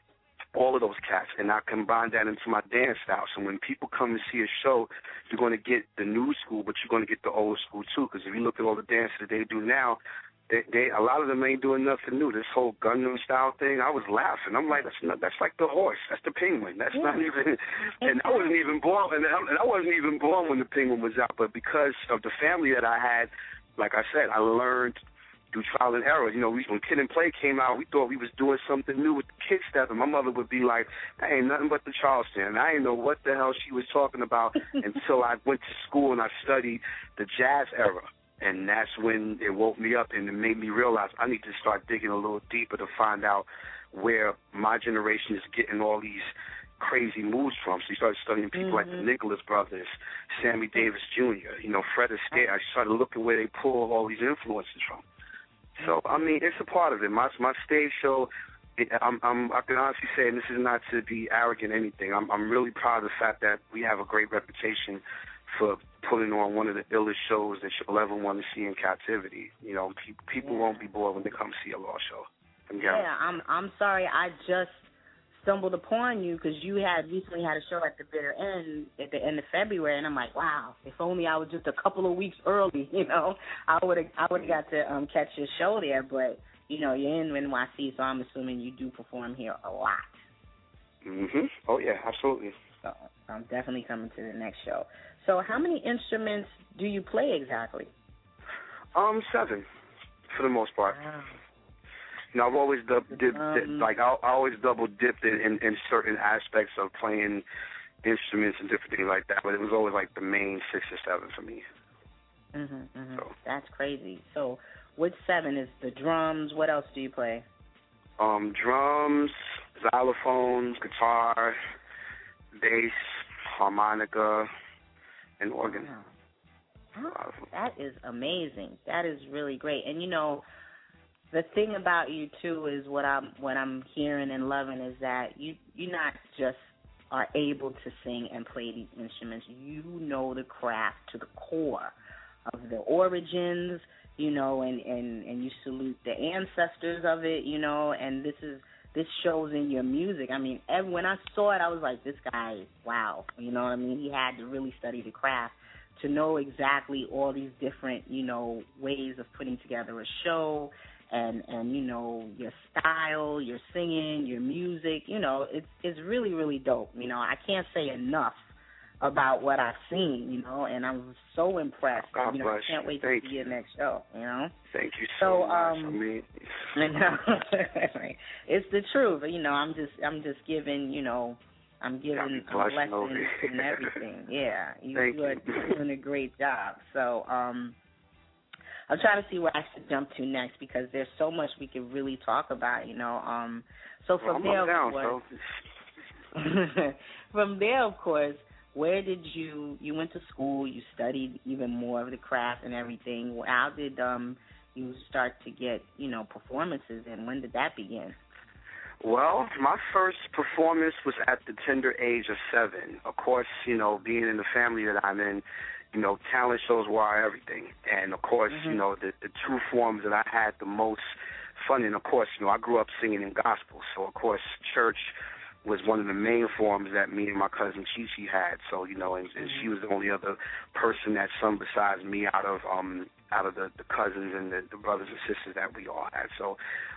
all of those cats, and I combined that into my dance style. So when people come to see a show, you're going to get the new school, but you're going to get the old school too. Because if you look at all the dances that they do now, they, they a lot of them ain't doing nothing new. This whole Gundam style thing, I was laughing. I'm like, that's not, that's like the horse. That's the penguin. That's yeah. not even. And I wasn't even born. And I, and I wasn't even born when the penguin was out. But because of the family that I had, like I said, I learned through trial and error. You know, we, when Kid and Play came out, we thought we was doing something new with the kid step, and my mother would be like, that ain't nothing but the Charleston. And I didn't know what the hell she was talking about until I went to school and I studied the jazz era. And that's when it woke me up and it made me realize I need to start digging a little deeper to find out where my generation is getting all these crazy moves from. So you started studying people mm-hmm. like the Nicholas Brothers, Sammy Davis Junior, you know, Fred Astaire. I started looking where they pull all these influences from. So, I mean, it's a part of it. My my stage show, it, I'm, I'm, I can honestly say, and this is not to be arrogant or anything, I'm, I'm really proud of the fact that we have a great reputation for putting on one of the illest shows that you'll ever want to see in captivity. You know, pe- people yeah. won't be bored when they come see a Law show. I'm yeah, I'm I'm sorry. I just stumbled upon you because you had recently had a show at the bitter end at the end of February, and I'm like, wow, if only I was just a couple of weeks early, you know, I would have I would have got to um, catch your show there. But you know, you're in N Y C, so I'm assuming you do perform here a lot. Mhm. Oh yeah, absolutely. So I'm definitely coming to the next show. So how many instruments do you play exactly? Um, seven, for the most part. Wow. You know, I've always dub, dip, um, dip, like I, I always double dipped in, in, in certain aspects of playing instruments and different things like that. But it was always like the main six or seven for me. Mhm. Mhm. So. That's crazy. So, with seven is the drums. What else do you play? Um, drums, xylophones, guitar, bass, harmonica, and organ. Wow. That is amazing. That is really great. And you know, the thing about you too is what I'm what I'm hearing and loving is that you you not just are able to sing and play these instruments. You know the craft to the core of the origins, you know, and, and, and you salute the ancestors of it, you know, and this is this shows in your music. I mean, every, when I saw it, I was like, this guy, wow, you know what I mean? He had to really study the craft to know exactly all these different, you know, ways of putting together a show. And, and you know, your style, your singing, your music, you know, it's it's really, really dope. You know, I can't say enough about what I've seen, you know, and I'm so impressed. God you know, bless I can't wait Thank to see you. your next show, you know. Thank you so, so much. Um, I mean, it's the truth. You know, I'm just I'm just giving, you know, I'm giving I'm blessings and everything. Yeah, you, Thank you are you. doing a great job. So, um, I'm trying to see where I should jump to next because there's so much we could really talk about, you know. Um, so from well, there, down, of course, so. from there, of course, where did you you went to school? You studied even more of the craft and everything. How did um you start to get you know performances, and when did that begin? Well, my first performance was at the tender age of seven. Of course, you know, being in the family that I'm in, you know, talent shows were everything. And, of course, mm-hmm. you know, the, the two forms that I had the most funny. And of course, you know, I grew up singing in gospel, so of course, church was one of the main forms that me and my cousin Chi Chi had. So, you know, and, and she was the only other person that sung besides me out of um out of the, the cousins and the, the brothers and sisters that we all had. So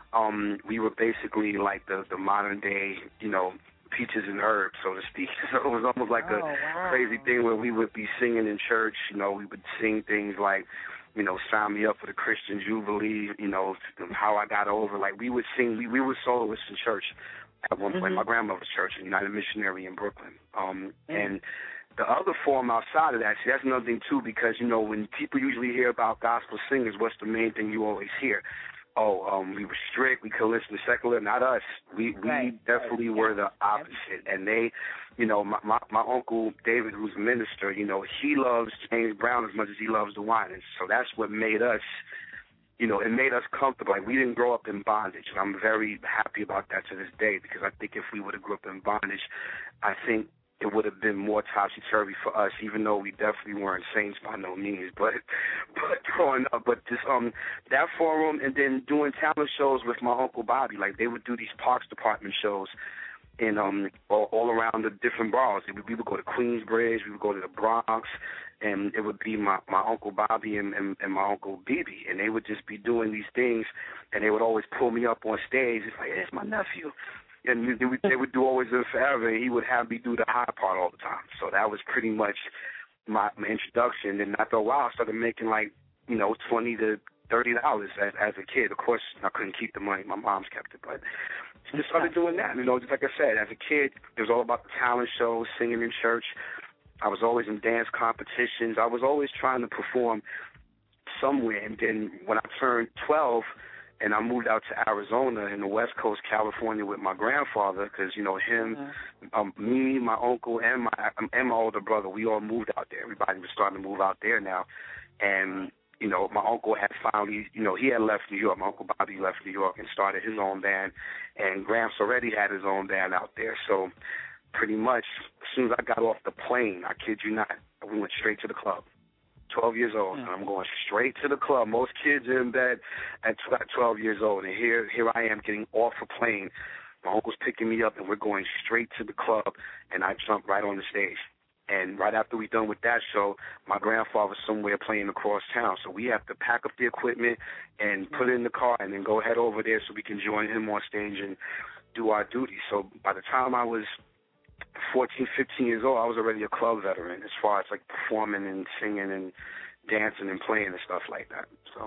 um we were basically like the, the modern day, you know, Peaches and Herb, so to speak. So it was almost like oh, a wow. crazy thing where we would be singing in church. You know, we would sing things like, you know, Sign Me Up for the Christian Jubilee, you know, How I Got Over. Like, we would sing, we, we were soloists in church at one point, mm-hmm. my grandmother's church, United Missionary in Brooklyn. Um, mm-hmm. And the other form outside of that, see, that's another thing, too, because, you know, when people usually hear about gospel singers, what's the main thing you always hear? Oh, um, we were strict, we could listen to secular. Not us. We we right. definitely right. were the opposite. And they, you know, my, my my uncle David, who's a minister, you know, he loves James Brown as much as he loves the Winans. So that's what made us, you know, it made us comfortable. Like, we didn't grow up in bondage. And I'm very happy about that to this day, because I think if we would have grew up in bondage, I think it would have been more topsy-turvy for us, even though we definitely weren't saints by no means. But but growing up, but just um that forum, and then doing talent shows with my Uncle Bobby. Like, they would do these Parks Department shows in um all, all around the different boroughs. We, we would go to Queensbridge, we would go to the Bronx, and it would be my, my Uncle Bobby and, and, and my Uncle B B, and they would just be doing these things, and they would always pull me up on stage. It's like, hey, it's my nephew. And they would, they would do Always Live Forever, and he would have me do the high part all the time. So that was pretty much my, my introduction. And after a while, I started making like, you know, twenty to thirty dollars as, as a kid. Of course, I couldn't keep the money; my mom's kept it. But just started doing that. You know, just like I said, as a kid, it was all about the talent shows, singing in church. I was always in dance competitions. I was always trying to perform somewhere. And then when I turned twelve, and I moved out to Arizona in the West Coast, California, with my grandfather, because, you know, him, mm-hmm. um, me, my uncle, and my and my older brother, we all moved out there. Everybody was starting to move out there now. And, you know, my uncle had finally, you know, he had left New York. My Uncle Bobby left New York and started his own band. And Gramps already had his own band out there. So pretty much as soon as I got off the plane, I kid you not, we went straight to the club. twelve years old, and I'm going straight to the club. Most kids are in bed at twelve years old, and here here I am getting off a plane. My uncle's picking me up, and we're going straight to the club, and I jump right on the stage. And right after we're done with that show, my grandfather's somewhere playing across town, so we have to pack up the equipment and put it in the car and then go head over there so we can join him on stage and do our duty. So by the time I was fourteen, fifteen years old, I was already a club veteran as far as like performing and singing and dancing and playing and stuff like that. So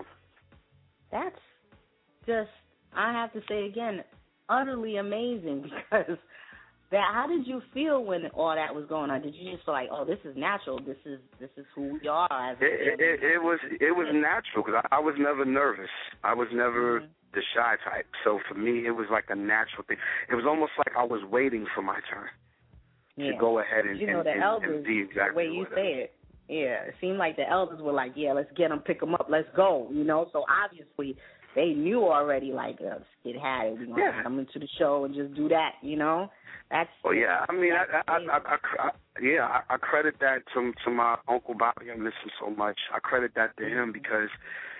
that's just, I have to say again, utterly amazing, because that, how did you feel when all that was going on? Did you just feel like, oh, this is natural, this is this is who we are? As it, it, it was it was natural, because I, I was never nervous. I was never mm-hmm. the shy type. So for me, it was like a natural thing. It was almost like I was waiting for my turn. Yeah. To go ahead and, you know, and, the and, elders, and be exactly the way you say it, yeah, it seemed like the elders were like, yeah, let's get them, pick them up, let's go, you know. So obviously they knew already, like, uh, let's get had it. We're going to yeah. come into the show and just do that, you know. That's. Well, yeah, I mean, I, I, I, I, I, yeah, I, I credit that to to my Uncle Bobby. I miss him so much. I credit that to him because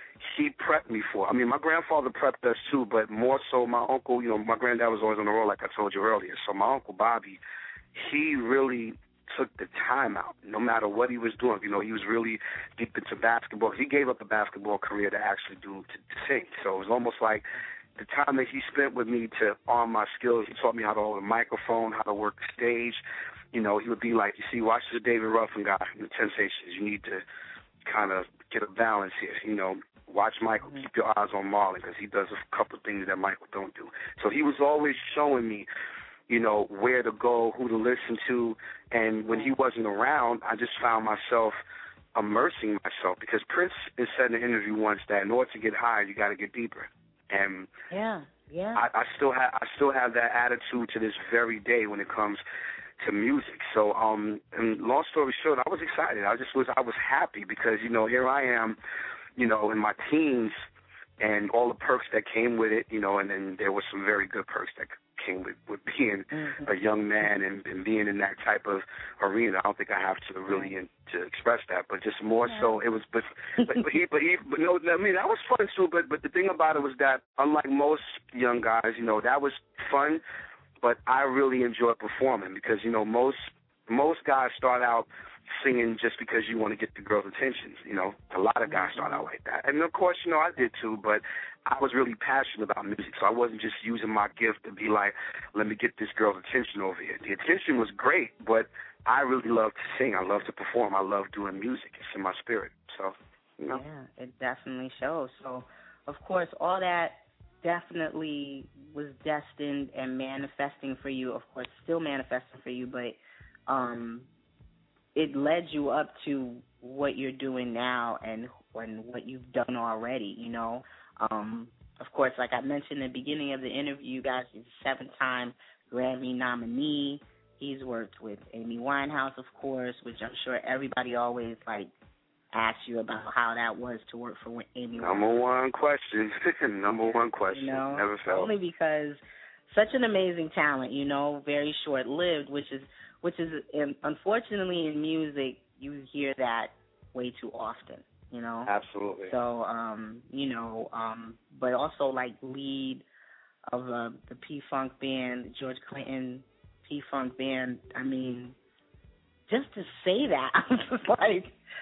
he prepped me for it. I mean, my grandfather prepped us too, but more so my uncle, you know, my granddad was always on the road, like I told you earlier. So my Uncle Bobby, he really took the time out, no matter what he was doing. You know, he was really deep into basketball. He gave up a basketball career to actually do to, to sing. So it was almost like the time that he spent with me to arm my skills. He taught me how to hold a microphone, how to work the stage. You know, he would be like, you see, watch the David Ruffin guy in the Temptations. You need to kind of get a balance here. You know, watch Michael. Keep your eyes on Marlon, because he does a couple of things that Michael don't do. So he was always showing me, you know, where to go, who to listen to. And when he wasn't around, I just found myself immersing myself, because Prince said in an interview once that in order to get higher, you got to get deeper. And yeah, yeah, I, I still have I still have that attitude to this very day when it comes to music. So, um, and long story short, I was excited. I just was I was happy because, you know, here I am, you know, in my teens, and all the perks that came with it, you know, and then there were some very good perks that came with, with being mm-hmm. a young man and, and being in that type of arena. I don't think I have to really in, to express that, but just more yeah. so it was. But but, but he but he but no, I mean that was fun too. But but the thing about it was that unlike most young guys, you know, that was fun. But I really enjoy performing because you know most most guys start out singing just because you want to get the girl's attention. You know, a lot of guys start out like that. And, of course, you know, I did too, but I was really passionate about music, so I wasn't just using my gift to be like, let me get this girl's attention over here. The attention was great, but I really love to sing. I love to perform. I love doing music. It's in my spirit. So, you know. Yeah, it definitely shows. So, of course, all that definitely was destined and manifesting for you, of course, still manifesting for you, but um it led you up to what you're doing now and, and what you've done already, you know. Um, of course, like I mentioned in the beginning of the interview, you guys, he's a seven-time Grammy nominee. He's worked with Amy Winehouse, of course, which I'm sure everybody always, like, asks you about how that was to work for Amy Winehouse. Number one question. Number one question. You know, Never felt. Only because such an amazing talent, you know, very short-lived, which is – Which is, unfortunately, in music, you hear that way too often, you know? Absolutely. So, um, you know, um, but also, like, lead of uh, the P-Funk band, George Clinton P-Funk band. I mean, just to say that, I'm just like,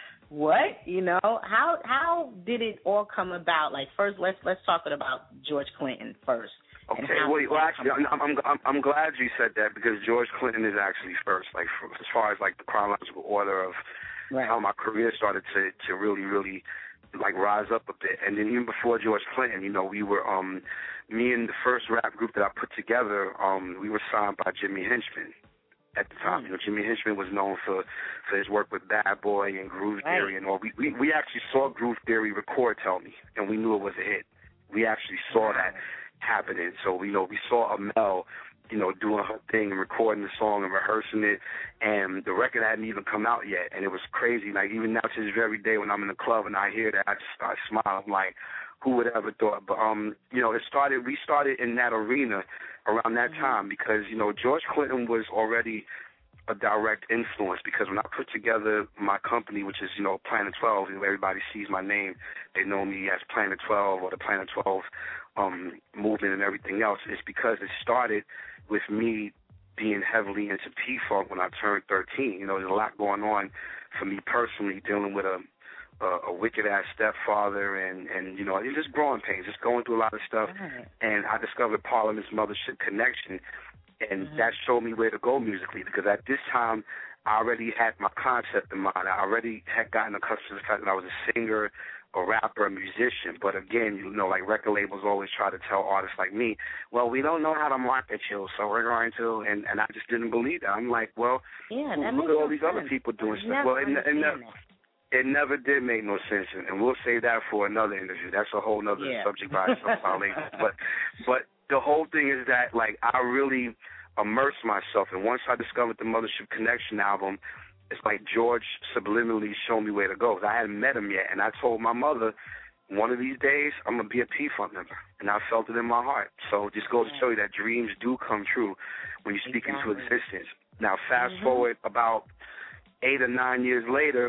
what? You know? How how did it all come about? Like, first, let's let's talk about George Clinton first. Okay, well, well actually, I'm, I'm I'm I'm glad you said that because George Clinton is actually first, like for, as far as like the chronological order of right. how my career started to to really really like rise up a bit. And then even before George Clinton, you know, we were um me and the first rap group that I put together, um we were signed by Jimmy Henchman at the time. You know, Jimmy Henchman was known for for his work with Bad Boy and Groove right. Theory and all. We, we we actually saw Groove Theory record Tell Me, and we knew it was a hit. We actually saw that happening. So, you know, we saw Amel, you know, doing her thing and recording the song and rehearsing it, and the record hadn't even come out yet, and it was crazy. Like, even now to this very day when I'm in the club and I hear that, I just start smiling. I'm like, who would have ever thought? But, um, you know, it started, we started in that arena around that time because, you know, George Clinton was already a direct influence because when I put together my company, which is, you know, Planet twelve, you know, everybody sees my name. They know me as Planet twelve or the Planet twelve um, movement and everything else. It's because it started with me being heavily into P-Funk when I turned thirteen. You know, there's a lot going on for me personally, dealing with a a, a wicked-ass stepfather and, and, you know, it's just growing pains, just going through a lot of stuff. Right. And I discovered Parliament's Mothership Connection, and mm-hmm. that showed me where to go musically because at this time I already had my concept in mind. I already had gotten accustomed to the fact that I was a singer, a rapper, a musician. But again, you know, like record labels always try to tell artists like me, well, we don't know how to market you, so we're going to, and, and I just didn't believe that. I'm like, well, yeah, that makes look at all no these sense. other people doing I stuff. Well, it, it, never, that. it never did make no sense, and, and we'll save that for another interview. That's a whole other yeah. subject by itself. But, but the whole thing is that, like, I really immersed myself, and once I discovered the Mothership Connection album, it's like George subliminally showed me where to go. I hadn't met him yet, and I told my mother, one of these days, I'm going to be a P-Funk member, and I felt it in my heart. So it just goes to show you that dreams do come true when you speak exactly. into existence. Now, fast mm-hmm. forward about eight or nine years later,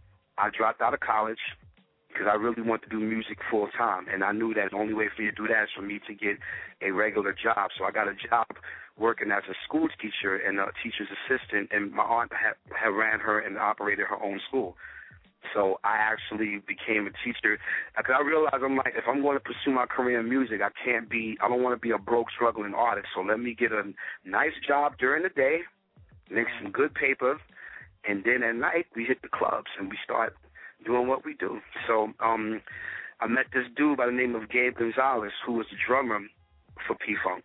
I dropped out of college because I really wanted to do music full time, and I knew that the only way for me to do that is for me to get a regular job. So I got a job working as a school teacher and a teacher's assistant, and my aunt had, had ran her and operated her own school. So I actually became a teacher because I realized I'm like, if I'm going to pursue my career in music, I can't be, I don't want to be a broke, struggling artist. So let me get a nice job during the day, make some good paper, and then at night we hit the clubs and we start doing what we do. So um, I met this dude by the name of Gabe Gonzalez, who was the drummer for P-Funk.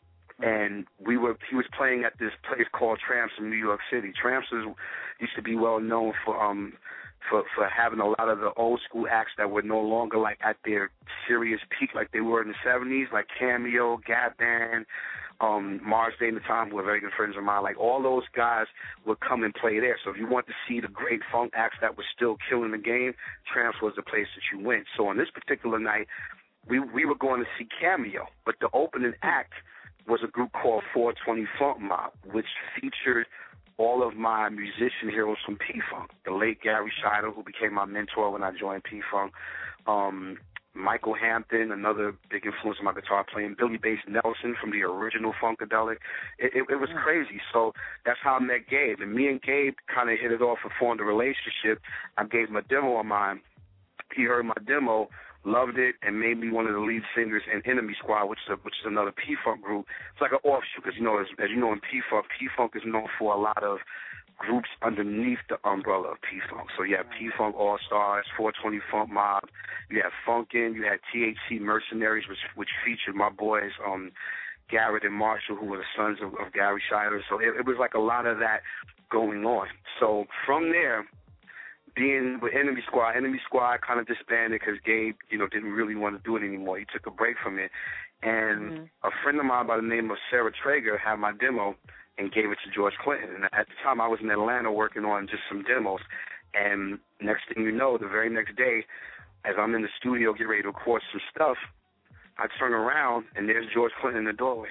And we were he was playing at this place called Tramps in New York City. Tramps is, used to be well known for um for for having a lot of the old school acts that were no longer like at their serious peak like they were in the seventies, like Cameo, Gap Band, um, Mars Day and the Time, who were very good friends of mine. Like all those guys would come and play there. So if you want to see the great funk acts that were still killing the game, Tramps was the place that you went. So on this particular night, we we were going to see Cameo, but the opening act was a group called four twenty Funk Mob, which featured all of my musician heroes from P-Funk. The late Gary Scheider, who became my mentor when I joined P-Funk. Um, Michael Hampton, another big influence on my guitar playing. Billy Bass Nelson from the original Funkadelic. It, it, it was crazy. So that's how I met Gabe. And me and Gabe kind of hit it off and formed a relationship. I gave him a demo of mine. He heard my demo, loved it, and made me one of the lead singers in Enemy Squad, which is a, which is another P-Funk group. It's like an offshoot, because, you know, as, as you know, in P-Funk, P-Funk is known for a lot of groups underneath the umbrella of P-Funk. So you have P-Funk All-Stars, four twenty Funk Mob, you have Funkin', you had T H C Mercenaries, which which featured my boys, um, Garrett and Marshall, who were the sons of, of Gary Scheider. So it, it was like a lot of that going on. So from there, being with Enemy Squad, Enemy Squad kind of disbanded because Gabe, you know, didn't really want to do it anymore. He took a break from it. And mm-hmm. a friend of mine by the name of Sarah Traeger had my demo and gave it to George Clinton. And at the time, I was in Atlanta working on just some demos. And next thing you know, the very next day, as I'm in the studio getting ready to record some stuff, I turn around, and there's George Clinton in the doorway.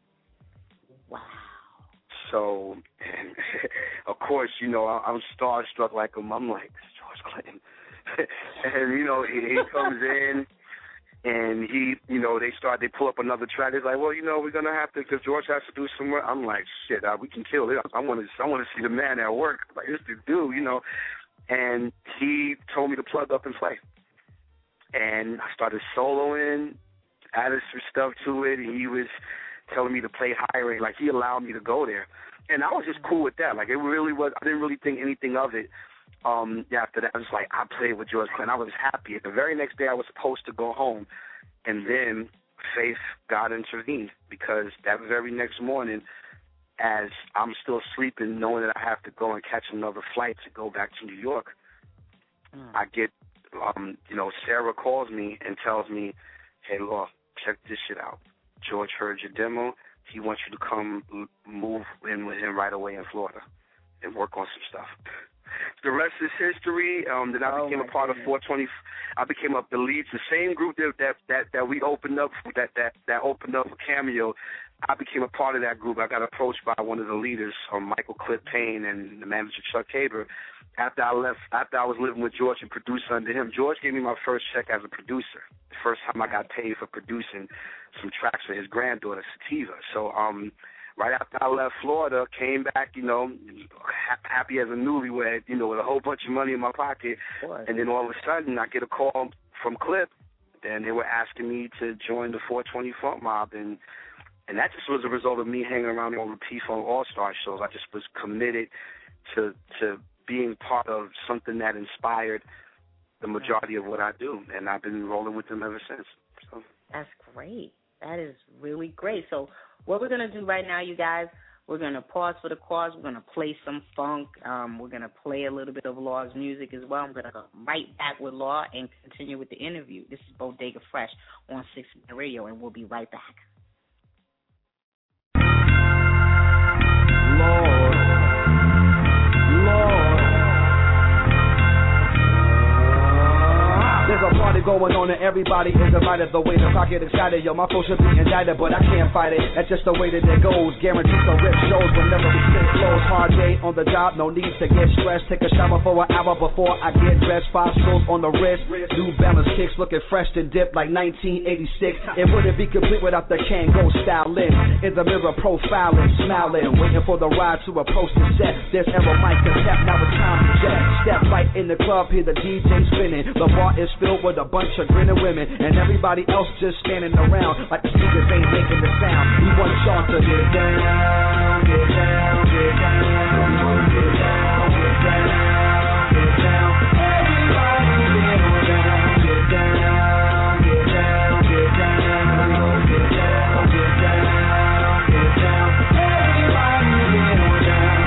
Wow. So, and of course, you know, I'm starstruck like him. I'm like, this is George Clinton. And, you know, he, he comes in, and he, you know, they start, they pull up another track. He's like, well, you know, we're going to have to, because George has to do some work. I'm like, shit, uh, we can kill it. I want to I want to see the man at work. Like, this the dude, you know. And he told me to plug up and play. And I started soloing, added some stuff to it. He was telling me to play higher. Like, he allowed me to go there. And I was just cool with that. Like, it really was, I didn't really think anything of it. Um, after that, I was like, I played with George Clinton. I was happy. The very next day, I was supposed to go home. And then faith, God intervened, because that very next morning, as I'm still sleeping, knowing that I have to go and catch another flight to go back to New York, mm. I get, um, you know, Sarah calls me and tells me, hey, Law, check this shit out. George heard your demo. He wants you to come move in with him right away in Florida and work on some stuff. The rest is history. Um, then I oh became a part goodness. of four twenty. I became up the lead, the same group that that that, that we opened up that that that opened up for Cameo. I became a part of that group. I got approached by one of the leaders, um, Michael Cliff Payne, and the manager Chuck Haber. After I left, after I was living with George and produced under him, George gave me my first check as a producer. The first time I got paid for producing some tracks for his granddaughter, Sativa. So, um. Right after I left Florida, came back, you know, ha- happy as a newlywed, you know, with a whole bunch of money in my pocket. Boy. And then all of a sudden, I get a call from Clip, and they were asking me to join the four twenty Funk Mob, and and that just was a result of me hanging around all the P-Funk All-Star shows. I just was committed to to being part of something that inspired the majority of what I do, and I've been rolling with them ever since. So. That's great. That is really great. So what we're going to do right now, you guys, we're going to pause for the cause. We're going to play some funk. Um, we're going to play a little bit of Law's music as well. I'm going to go right back with Law and continue with the interview. This is Bodega Fresh on six Man Radio, and we'll be right back. Lord, Lord. There's a party going on and everybody is invited. The way the pocket excited, yo, my flow should be indicted, but I can't fight it. That's just the way that it goes. Guaranteed to rip shows whenever we spit flows. Hard day on the job, no need to get stressed. Take a shower for an hour before I get dressed. Five strokes on the wrist, New Balance kicks, looking fresh and dipped like nineteen eighty-six. It wouldn't be complete without the Kango styling. In the mirror profiling, smiling, waiting for the ride to approach the set. There's Aero Mike and Tap, now it's time to jet. Step right in the club, hear the D J spinning. The bar is filled with a bunch of grinning women, and everybody else just standing around like the speakers ain't making the sound. We want y'all to get down, get down, get down, get down, get down, get down. Everybody get down, get down, get down, get down, get down, get down, get down. Everybody get down. The chrome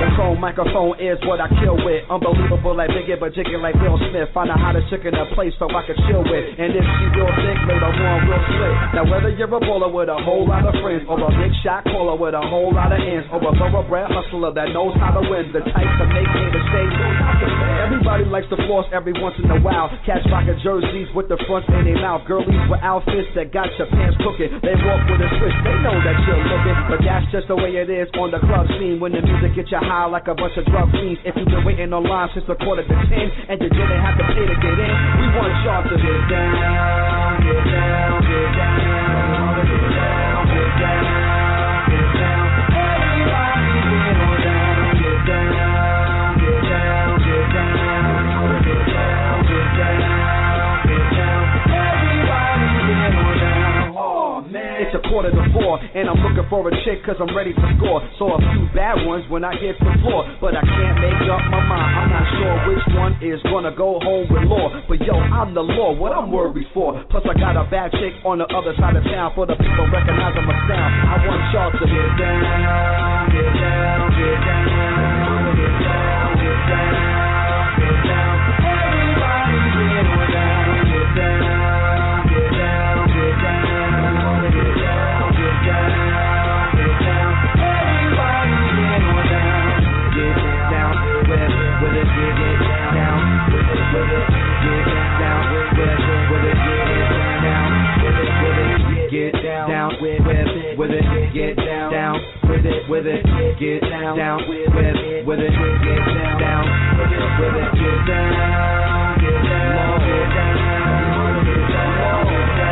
microphone is what I kill with. Unbelievable like Biggie, but jiggy like Will Smith. Find out how to chicken a place so I can chill with. And if she real thick, later on real slick. Now whether you're a baller with a whole lot of friends, or a big shot caller with a whole lot of ends, or a thoroughbred hustler that knows how to win, the type to make me the stage. Everybody likes to floss every once in a while. Catch rockin' jerseys with the fronts in their mouth. Girlies with outfits that got your pants cooking. They walk with a switch, they know that you're looking. But that's just the way it is on the club scene. When the music gets you high like a bunch of drug fiends. If you've been waiting online since a quarter to ten and you didn't have to pay to get in, we want y'all to get down, get down, get down, get down, get down, get down. Everybody get on down, get down, get down, get down, get down, get down, get down. Everybody get on down. Oh man, it's a quarter to four and I'm looking for a chick cause I'm ready to score. So a few bad ones when I hit the floor, but I can't make up my mind. I'm not sure which one is gonna go home with law. But yo, I'm the law, what I'm worried for? Plus I got a bad chick on the other side of town. For the people recognizing my sound, I want y'all to get down, get down, get down, get down, get down, get down. Everybody get on down, get down, get down, get down, get down, get down, get down. Everybody get on down, get down with with it, get down with it, with it, get down with it, with it, get down with it, with it, get down with it, with it, get down with it, with it, get down with it, with it, get down with it, with it, get down, get down, get down, get down,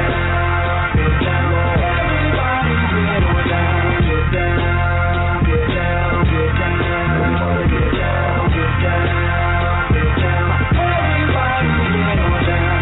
get down. Everybody get on down, get down, get down, get down, get down, get down, get down. Everybody get on down.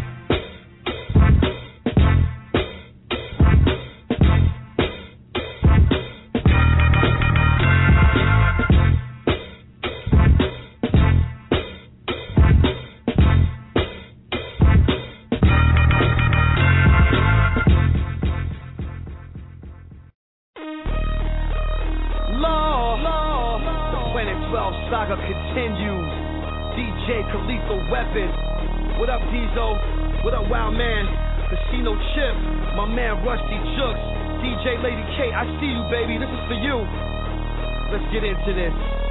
Saga continues. D J Lethal Weapon. What up, Diesel? What up, Wild Man? Casino Chip. My man Rusty Jooks. D J Lady K, I see you, baby. This is for you. Let's get into this.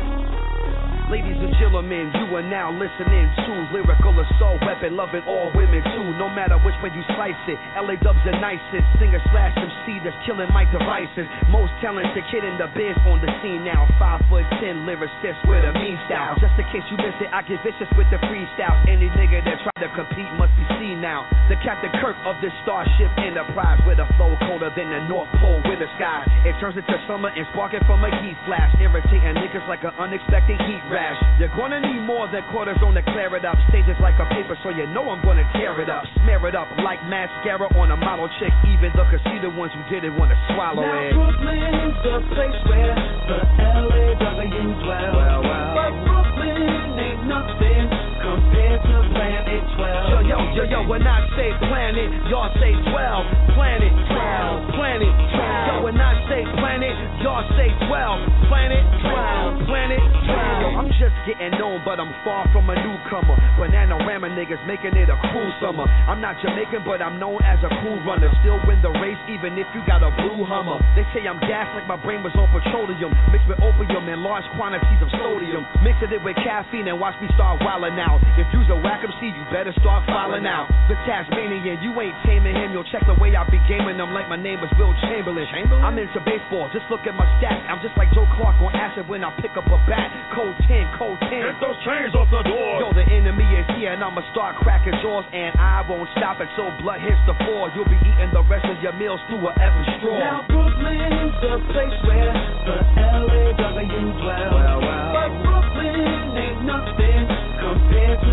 Ladies and gentlemen, you are now listening to Lyrical Assault Weapon, loving all women too, no matter which way you slice it. L A Dub's the nicest, singer slash M C that's killing my devices. Most talented kid in the biz on the scene now. Five foot ten lyricist with a mean style. Just in case you miss it, I get vicious with the freestyles. Any nigga that try to compete must be seen now. The Captain Kirk of this Starship Enterprise, with a flow colder than the North Pole winter skies. It turns into summer and sparking from a heat flash, irritating niggas like an unexpected heat rash. You're gonna need more than quarters on to clear it up. Stages like a paper, so you know I'm gonna tear it up. Smear it up like mascara on a model chick. Even the casino ones who didn't want to swallow now it. Brooklyn's the place where the L A W dwell. Well, well. But Brooklyn ain't nothing compared to Planet twelve. Yo, yo, yo, yo, when I say planet, y'all say twelve. Planet twelve, planet twelve. Yo, when I say planet, y'all say twelve. Planet twelve, planet twelve. Yo, I'm just getting known, but I'm far from a newcomer. Bananarama niggas making it a cool summer. I'm not Jamaican, but I'm known as a cool runner. Still win the race, even if you got a blue Hummer. They say I'm gassed like my brain was on petroleum, mixed with opium and large quantities of sodium. Mixing it with caffeine and watch me start wildin' out. If you's a whack M C, you better start filing out. The Tasmanian, you ain't taming him. You'll check the way I be gaming them like my name is Will Chamberlain. Chamberlain? I'm into baseball, just look at my stats. I'm just like Joe Clark on acid when I pick up a bat. Code ten, code ten. Get those chains off the door. Yo, the enemy is here and I'ma start cracking jaws. And I won't stop until blood hits the floor. You'll be eating the rest of your meals through an effing straw. Now Brooklyn's the place where the L A W dwell. Well, well. But Brooklyn ain't nothing compared to Planet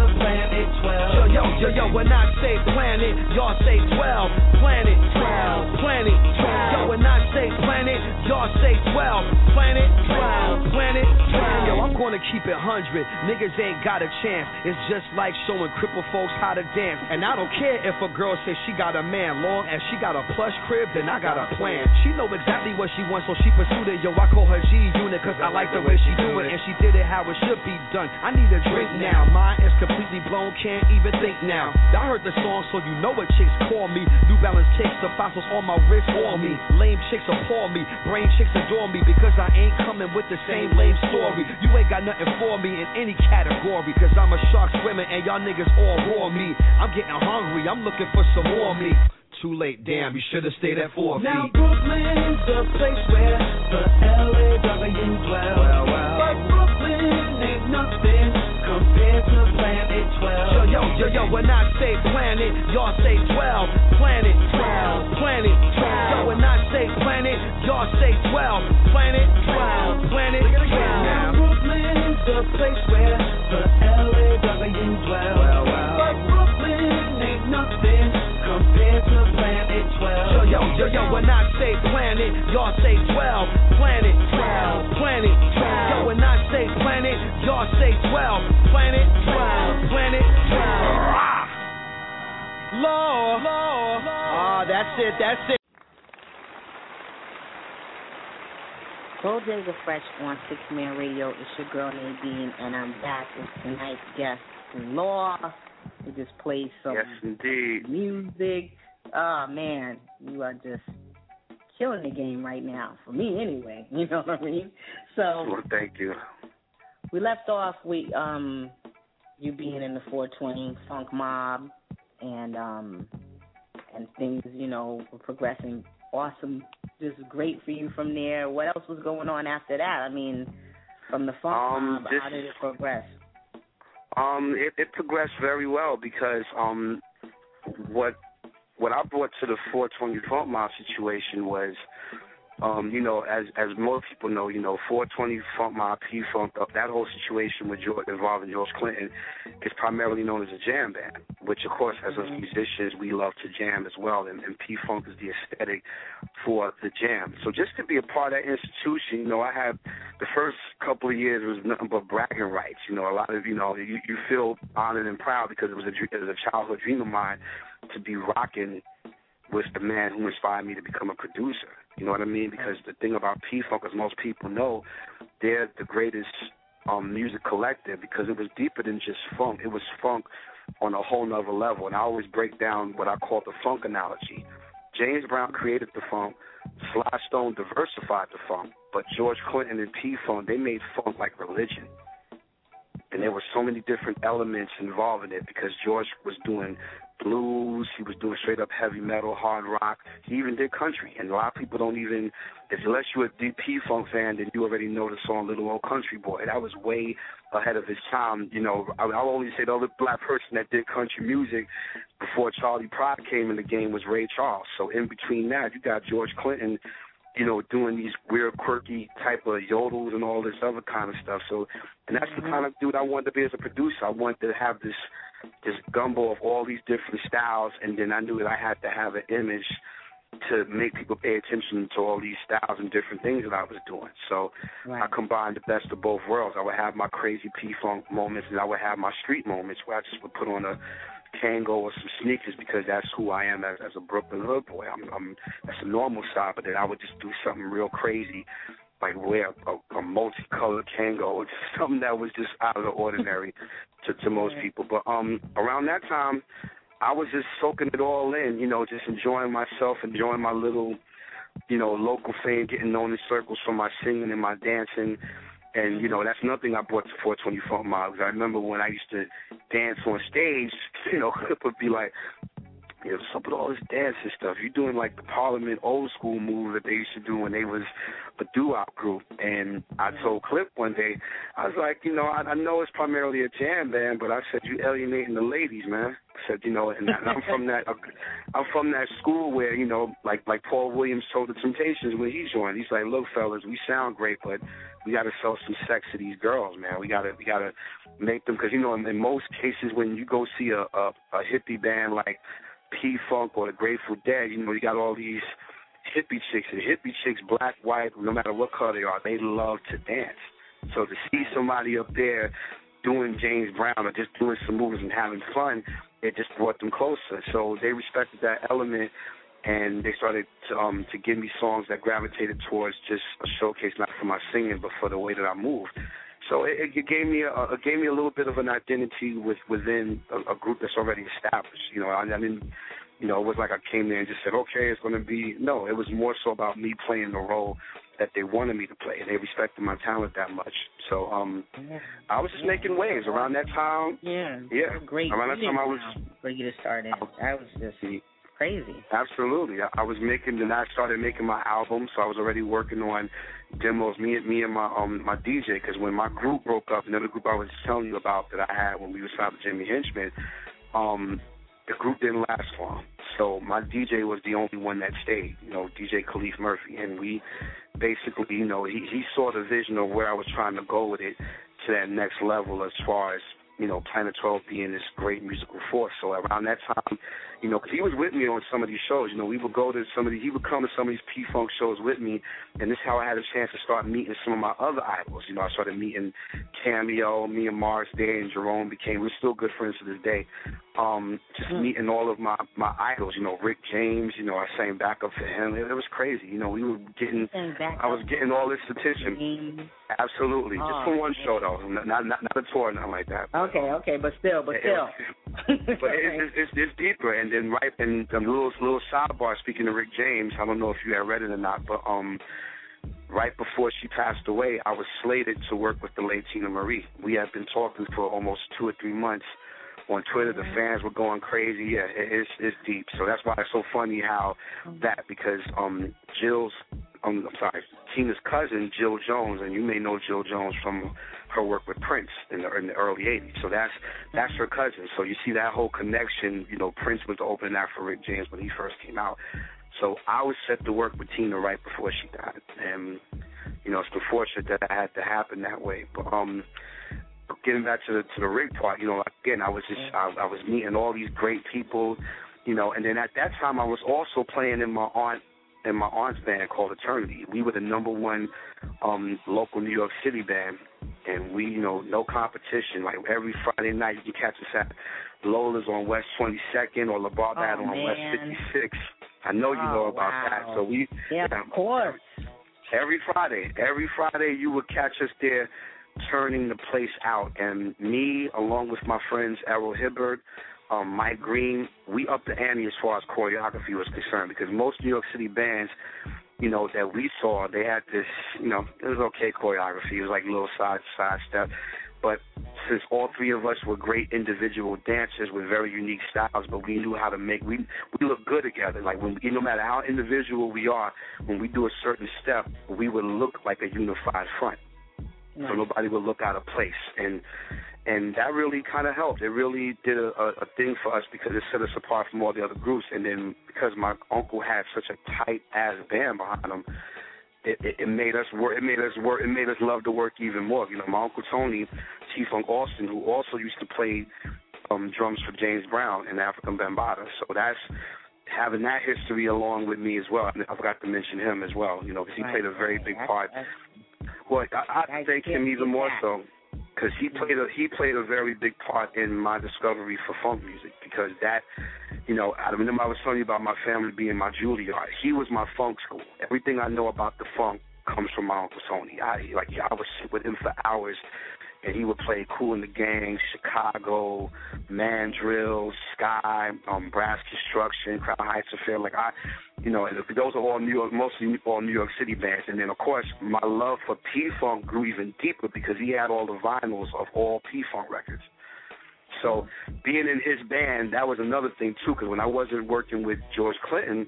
Planet twelve. Yo, yo, yo, yo, when I say planet, y'all say twelve. Planet twelve. Planet twelve. Yo, when I say planet, y'all say twelve. Planet twelve. Planet twelve. Yo, I'm gonna keep it one hundred. Niggas ain't got a chance. It's just like showing crippled folks how to dance. And I don't care if a girl says she got a man. Long as she got a plush crib, then I got a plan. She know exactly what she wants, so she pursued it. Yo, I call her G-Unit, cause I like the way she do it. And she did it how it should be done. I need a drink now. Mine is completely blown, can't even think now. I heard the song, so you know what chicks call me. New Balance chicks, the fossils on my wrist for me. Lame chicks appall me. Brain chicks adore me, because I ain't coming with the same lame story. You ain't got nothing for me in any category, cause I'm a shark swimmer and y'all niggas all raw me. I'm getting hungry, I'm looking for some more me. Too late, damn, you should've stayed at four feet. Now Brooklyn's the place where the L A W dwell. Well, well. But Brooklyn ain't nothing compared to Planet twelve. Yo, yo, yo, yo, when I say planet, y'all say twelve. Planet twelve. Planet twelve. Yo, when I say planet, y'all say twelve. Planet twelve. Planet twelve. Now Brooklyn's the place where the L A W dwell. Well, well. But Brooklyn ain't nothing compared to Planet twelve. Yo, yo, yo, yo, when I say planet, y'all say twelve. Planet twelve. Planet twelve. Yo, when I say planet, y'all say twelve. Planet twelve. Planet twelve. Law. Law. Ah, that's it, that's it. Bodega Fresh on Six Man Radio. It's your girl Nadine, and I'm back with tonight's guest, Law. We just played some yes, indeed. music. Oh, man, you are just killing the game right now. For me, anyway. You know what I mean? So, well, thank you. We left off with um, you being in the four twenty Funk Mob, and um, and things, you know, were progressing awesome. Just great for you from there. What else was going on after that? I mean, from the Funk um, Mob, this, how did it progress? Um, it, it progressed very well because um, what what I brought to the four twenty Funk Mob situation was, um, you know, as as most people know, you know, four twenty Funk Mob, P-Funk, that whole situation with George, involving George Clinton is primarily known as a jam band, which, of course, as us musicians, we love to jam as well, and, and P-Funk is the aesthetic for the jam. So just to be a part of that institution, you know, I had the first couple of years was nothing but bragging rights. You know, a lot of, you know, you, you feel honored and proud because it was a, it was a childhood dream of mine to be rocking with the man who inspired me to become a producer. You know what I mean? Because the thing about P-Funk, as most people know, they're the greatest um, music collective because it was deeper than just funk. It was funk on a whole nother level. And I always break down what I call the funk analogy. James Brown created the funk. Sly Stone diversified the funk. But George Clinton and P-Funk, they made funk like religion. And there were so many different elements involved in it because George was doing blues, he was doing straight up heavy metal, hard rock. He even did country. And a lot of people don't even, if unless you're a deep P-Funk fan, then you already know the song Little Old Country Boy. That was way ahead of his time. You know, I, I'll only say the other black person that did country music before Charlie Pride came in the game was Ray Charles. So in between that, you got George Clinton, you know, doing these weird, quirky type of yodels and all this other kind of stuff. So, and that's the kind of dude I wanted to be as a producer. I wanted to have this this gumbo of all these different styles, and then I knew that I had to have an image to make people pay attention to all these styles and different things that I was doing. So right. I combined the best of both worlds. I would have my crazy P-Funk moments, and I would have my street moments where I just would put on a Kango or some sneakers because that's who I am as, as a Brooklyn hood boy. I'm, I'm that's a normal side, but then I would just do something real crazy, like wear a, a multicolored Kango or just something that was just out of the ordinary to, to most people. But um, around that time, I was just soaking it all in, you know, just enjoying myself, enjoying my little, you know, local fame, getting known in circles for my singing and my dancing. And, you know, that's nothing I brought to four twenty Funk Mob. I remember when I used to dance on stage, you know, it would be like you know, what's up with all this dancing stuff? You're doing like the Parliament old school move that they used to do when they was a doo-wop group. And I told Clip one day, I was like, you know, I, I know it's primarily a jam band, but I said, you alienating the ladies, man. I said, you know, and I'm from that, I'm from that school where, you know, like like Paul Williams told the Temptations when he joined. He's like, look, fellas, we sound great, but we got to sell some sex to these girls, man. We got to we got to make them, because you know, in, in most cases when you go see a, a a hippie band like P-Funk or the Grateful Dead, you know, you got all these hippie chicks, and hippie chicks, black, white, no matter what color they are, they love to dance. So to see somebody up there doing James Brown or just doing some moves and having fun, it just brought them closer. So they respected that element, and they started to, um, to give me songs that gravitated towards just a showcase, not for my singing, but for the way that I moved. So it, it gave me a it gave me a little bit of an identity with within a, a group that's already established. You know, I, I didn't, you know, it was like I came there and just said, okay, it's going to be. No, it was more so about me playing the role that they wanted me to play. They respected my talent that much. So um, yeah. I was just yeah. making waves around that time. Yeah, yeah. Great. Around that time, I was for you to start in. That was just crazy. Absolutely. I, I was making, and I started making my album, so I was already working on demos. Me and me and my um my D J, because when my group broke up, another group I was telling you about that I had when we were signed with Jimmy Henchman, um, the group didn't last long. So my D J was the only one that stayed. You know, D J Khalif Murphy, and we basically, you know, he he saw the vision of where I was trying to go with it to that next level as far as, you know, Planet twelve being this great musical force. So around that time, you know, because he was with me on some of these shows. You know, we would go to some of these, he would come to some of these P-Funk shows with me, and this is how I had a chance to start meeting some of my other idols. You know, I started meeting Cameo, me and Morris Day and Jerome became, we're still good friends to this day. Um, just mm-hmm. meeting all of my, my idols, you know, Rick James, you know, I sang backup for him. It, it was crazy. You know, we were getting, I was getting all this attention. Mm-hmm. Absolutely. Oh, just for one show, though. Not, not, not a tour, nothing like that. Okay, okay, but still, but still. But it's, it's, it's deeper. And then right, and a little, little sidebar, speaking of Rick James, I don't know if you had read it or not, but um, right before she passed away, I was slated to work with the late Tina Marie. We had been talking for almost two or three months. On Twitter, the fans were going crazy. Yeah, it, it's it's deep. So that's why it's so funny how that, because um Jill's, um, I'm sorry, Tina's cousin, Jill Jones, and you may know Jill Jones from her work with Prince in the, in the early eighties. So that's that's her cousin. So you see that whole connection. You know, Prince was the opening act for Rick James when he first came out. So I was set to work with Tina right before she died, and you know, it's unfortunate that it had to happen that way. But um. Getting back to the to the Rick part, you know, again, I was just I, I was meeting all these great people, you know, and then at that time I was also playing in my aunt in my aunt's band called Eternity. We were the number one um, local New York City band, and we, you know, no competition. Like every Friday night, you can catch us at Lola's on West twenty-second or La Barbade oh, on man. West fifty-six. I know you oh, know about wow. that. So we, yeah, yeah, of course. Every Friday, every Friday, you would catch us there, turning the place out. And me, along with my friends Errol Hibbert, um, Mike Green, we upped the ante as far as choreography was concerned, because most New York City bands, you know, that we saw, they had this, you know, it was okay choreography. It was like a little side, side step. But since all three of us were great individual dancers with very unique styles, but we knew how to make, we we look good together. Like, when no matter how individual we are, when we do a certain step, we would look like a unified front. Nice. So nobody would look out of place. And and that really kind of helped. It really did a, a, a thing for us, because it set us apart from all the other groups. And then because my uncle had such a tight-ass band behind him, It, it, it made us work. It made us work. It made us love the work even more. You know, my uncle Tony, T-Funk Austin, who also used to play um, drums for James Brown in African Bambaataa. So that's having that history along with me as well. I forgot to mention him as well. You know, because he played a very big part. Well, I, I thank him even more so, because he played a he played a very big part in my discovery for funk music. Because that, you know, I remember I was telling you about my family being my Juilliard. He was my funk school. Everything I know about the funk comes from my Uncle Tony. I like I would sit with him for hours, and he would play Kool and the Gang, Chicago, Mandrill, Sky, um, Brass Construction, Crown Heights Affair. Like I, you know, those are all New York, mostly all New York City bands. And then of course my love for P-Funk grew even deeper, because he had all the vinyls of all P-Funk records. So being in his band, that was another thing too. Because when I wasn't working with George Clinton,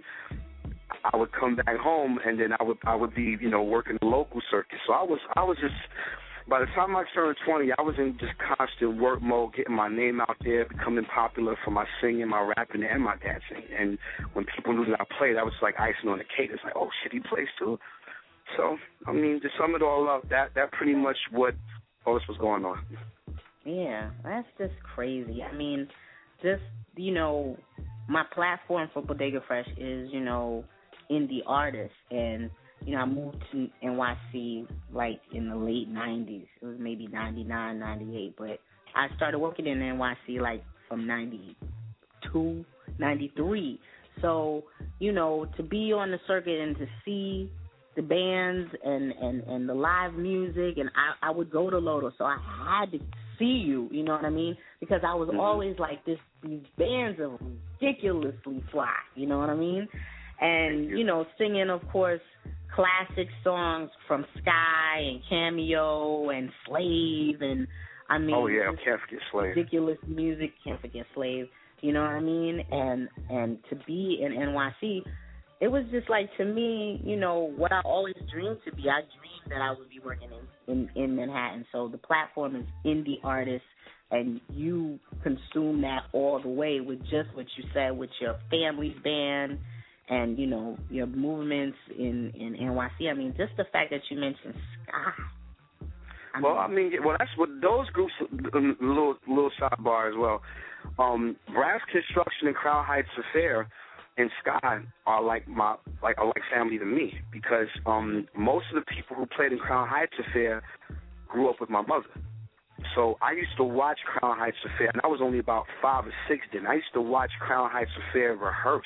I would come back home and then I would I would be you know working the local circuit. So I was I was just. By the time I turned twenty, I was in just constant work mode, getting my name out there, becoming popular for my singing, my rapping, and my dancing. And when people knew that I played, that was like icing on the cake. It's like, oh, shit, he plays too. So, I mean, to sum it all up, that that pretty much what all this was going on. Yeah, that's just crazy. I mean, just, you know, my platform for Bodega Fresh is, you know, indie artists. And you know, I moved to N Y C like in the late nineties. It was maybe ninety-nine, ninety-eight, but I started working in N Y C like from ninety-two, ninety-three. So, you know, to be on the circuit and to see the bands and, and, and the live music, and I, I would go to Lodo, so I had to see you, you know what I mean? Because I was mm-hmm. always like, this. These bands are ridiculously fly, you know what I mean? And, you know, singing, of course, classic songs from Sky and Cameo and Slave, and I mean, oh yeah, can't forget Slave. Ridiculous music, can't forget Slave. You know what I mean? And and to be in N Y C, it was just like, to me, you know, what I always dreamed to be. I dreamed that I would be working in in, in Manhattan. So the platform is indie artists, and you consume that all the way with just what you said with your family's band. And, you know, your movements in, in N Y C. I mean, just the fact that you mentioned Sky. I well, mean, I mean, well, that's what those groups, a little, little sidebar as well. Um, Brass Construction and Crown Heights Affair and Sky are like my, like, are like family to me, because um, most of the people who played in Crown Heights Affair grew up with my mother. So I used to watch Crown Heights Affair, and I was only about five or six then. I used to watch Crown Heights Affair rehearse.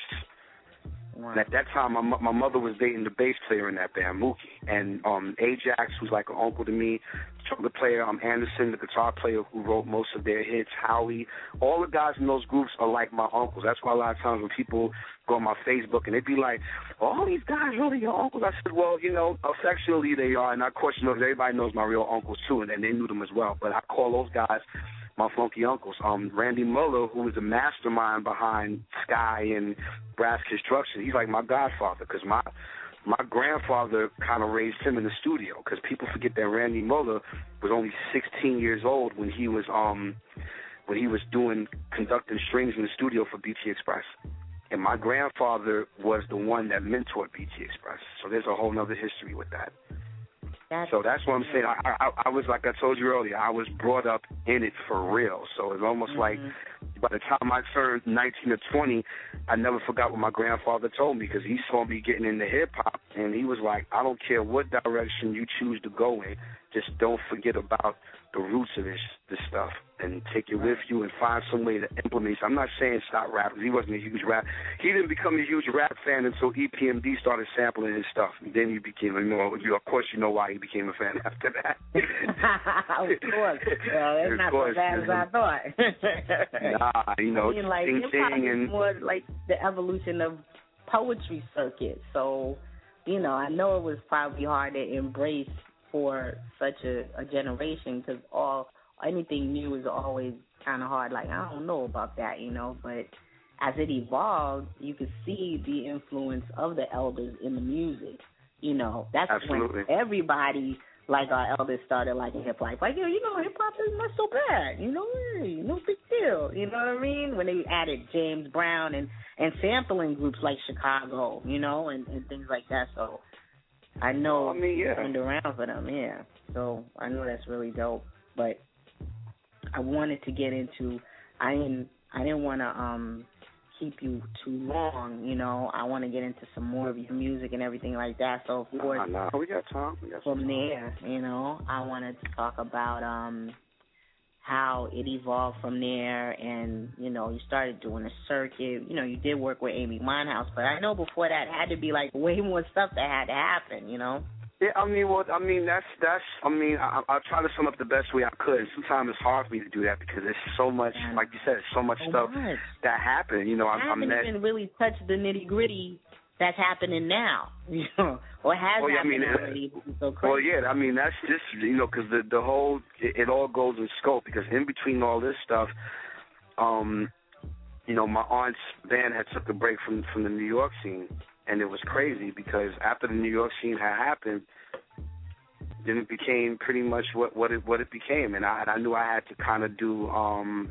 Wow. And at that time, my my mother was dating the bass player in that band, Mookie, and um, Ajax, who's like an uncle to me, trumpet player, um, Anderson, the guitar player who wrote most of their hits, Howie. All the guys in those groups are like my uncles. That's why a lot of times when people go on my Facebook and they be like, oh, all these guys really your uncles? I said, well, you know, affectionately they are, and of course, you know, everybody knows my real uncles too, and, and they knew them as well. But I call those guys my funky uncles. Um, Randy Muller, who was the mastermind behind Sky and Brass Construction, he's like my godfather, because my my grandfather kind of raised him in the studio, because people forget that Randy Muller was only sixteen years old when he was um when he was doing conducting strings in the studio for B T Express. And my grandfather was the one that mentored B T Express. So there's a whole other history with that. That's so that's what I'm saying. I, I I was, like I told you earlier, I was brought up in it for real. So it's almost mm-hmm. like by the time I turned nineteen or twenty, I never forgot what my grandfather told me, because he saw me getting into hip-hop, and he was like, I don't care what direction you choose to go in, just don't forget about the roots of this this stuff and take it with you and find some way to implement it. I'm not saying stop rapping. He wasn't a huge rap. He didn't become a huge rap fan until E P M D started sampling his stuff. And then he became, you know, you, of course you know why he became a fan after that. Of course. Well, that's not course, so bad as I thought. Nah, you know, I mean, like, Ting Ting and more like the evolution of poetry circuit. So, you know, I know it was probably hard to embrace for such a, a generation, because all anything new is always kind of hard. Like, I don't know about that, you know. But as it evolved, you could see the influence of the elders in the music. You know, that's Absolutely. when everybody, like our elders, started liking hip hop. Like, yo, you know, hip hop is not so bad. You know, hey, no big deal. You know what I mean? When they added James Brown and and sampling groups like Chicago, you know, and, and things like that. So I know I mean, yeah. it turned around for them, yeah. So I know that's really dope. But I wanted to get into, I didn't, I didn't want to um, keep you too long, you know. I want to get into some more of your music and everything like that. So of course, nah, nah, we got time. We got from time. there, you know, I wanted to talk about um, how it evolved from there, and, you know, you started doing a circuit. You know, you did work with Amy Winehouse, but I know before that had to be, like, way more stuff that had to happen, you know? Yeah, I mean, well, I mean, that's, that's I mean, I, I'll try to sum up the best way I could. Sometimes it's hard for me to do that because there's so much, yeah. like you said, there's so much so stuff much. that happened. You know, I, I haven't met, even really touched the nitty-gritty that's happening now, you know, or has well, happened I mean, already. So crazy. Well, yeah, I mean, that's just, you know, because the, the whole, it, it all goes in scope, because in between all this stuff, um, you know, my aunt's band had took a break from from the New York scene, and it was crazy because after the New York scene had happened, then it became pretty much what what it what it became, and I and I knew I had to kind of do um,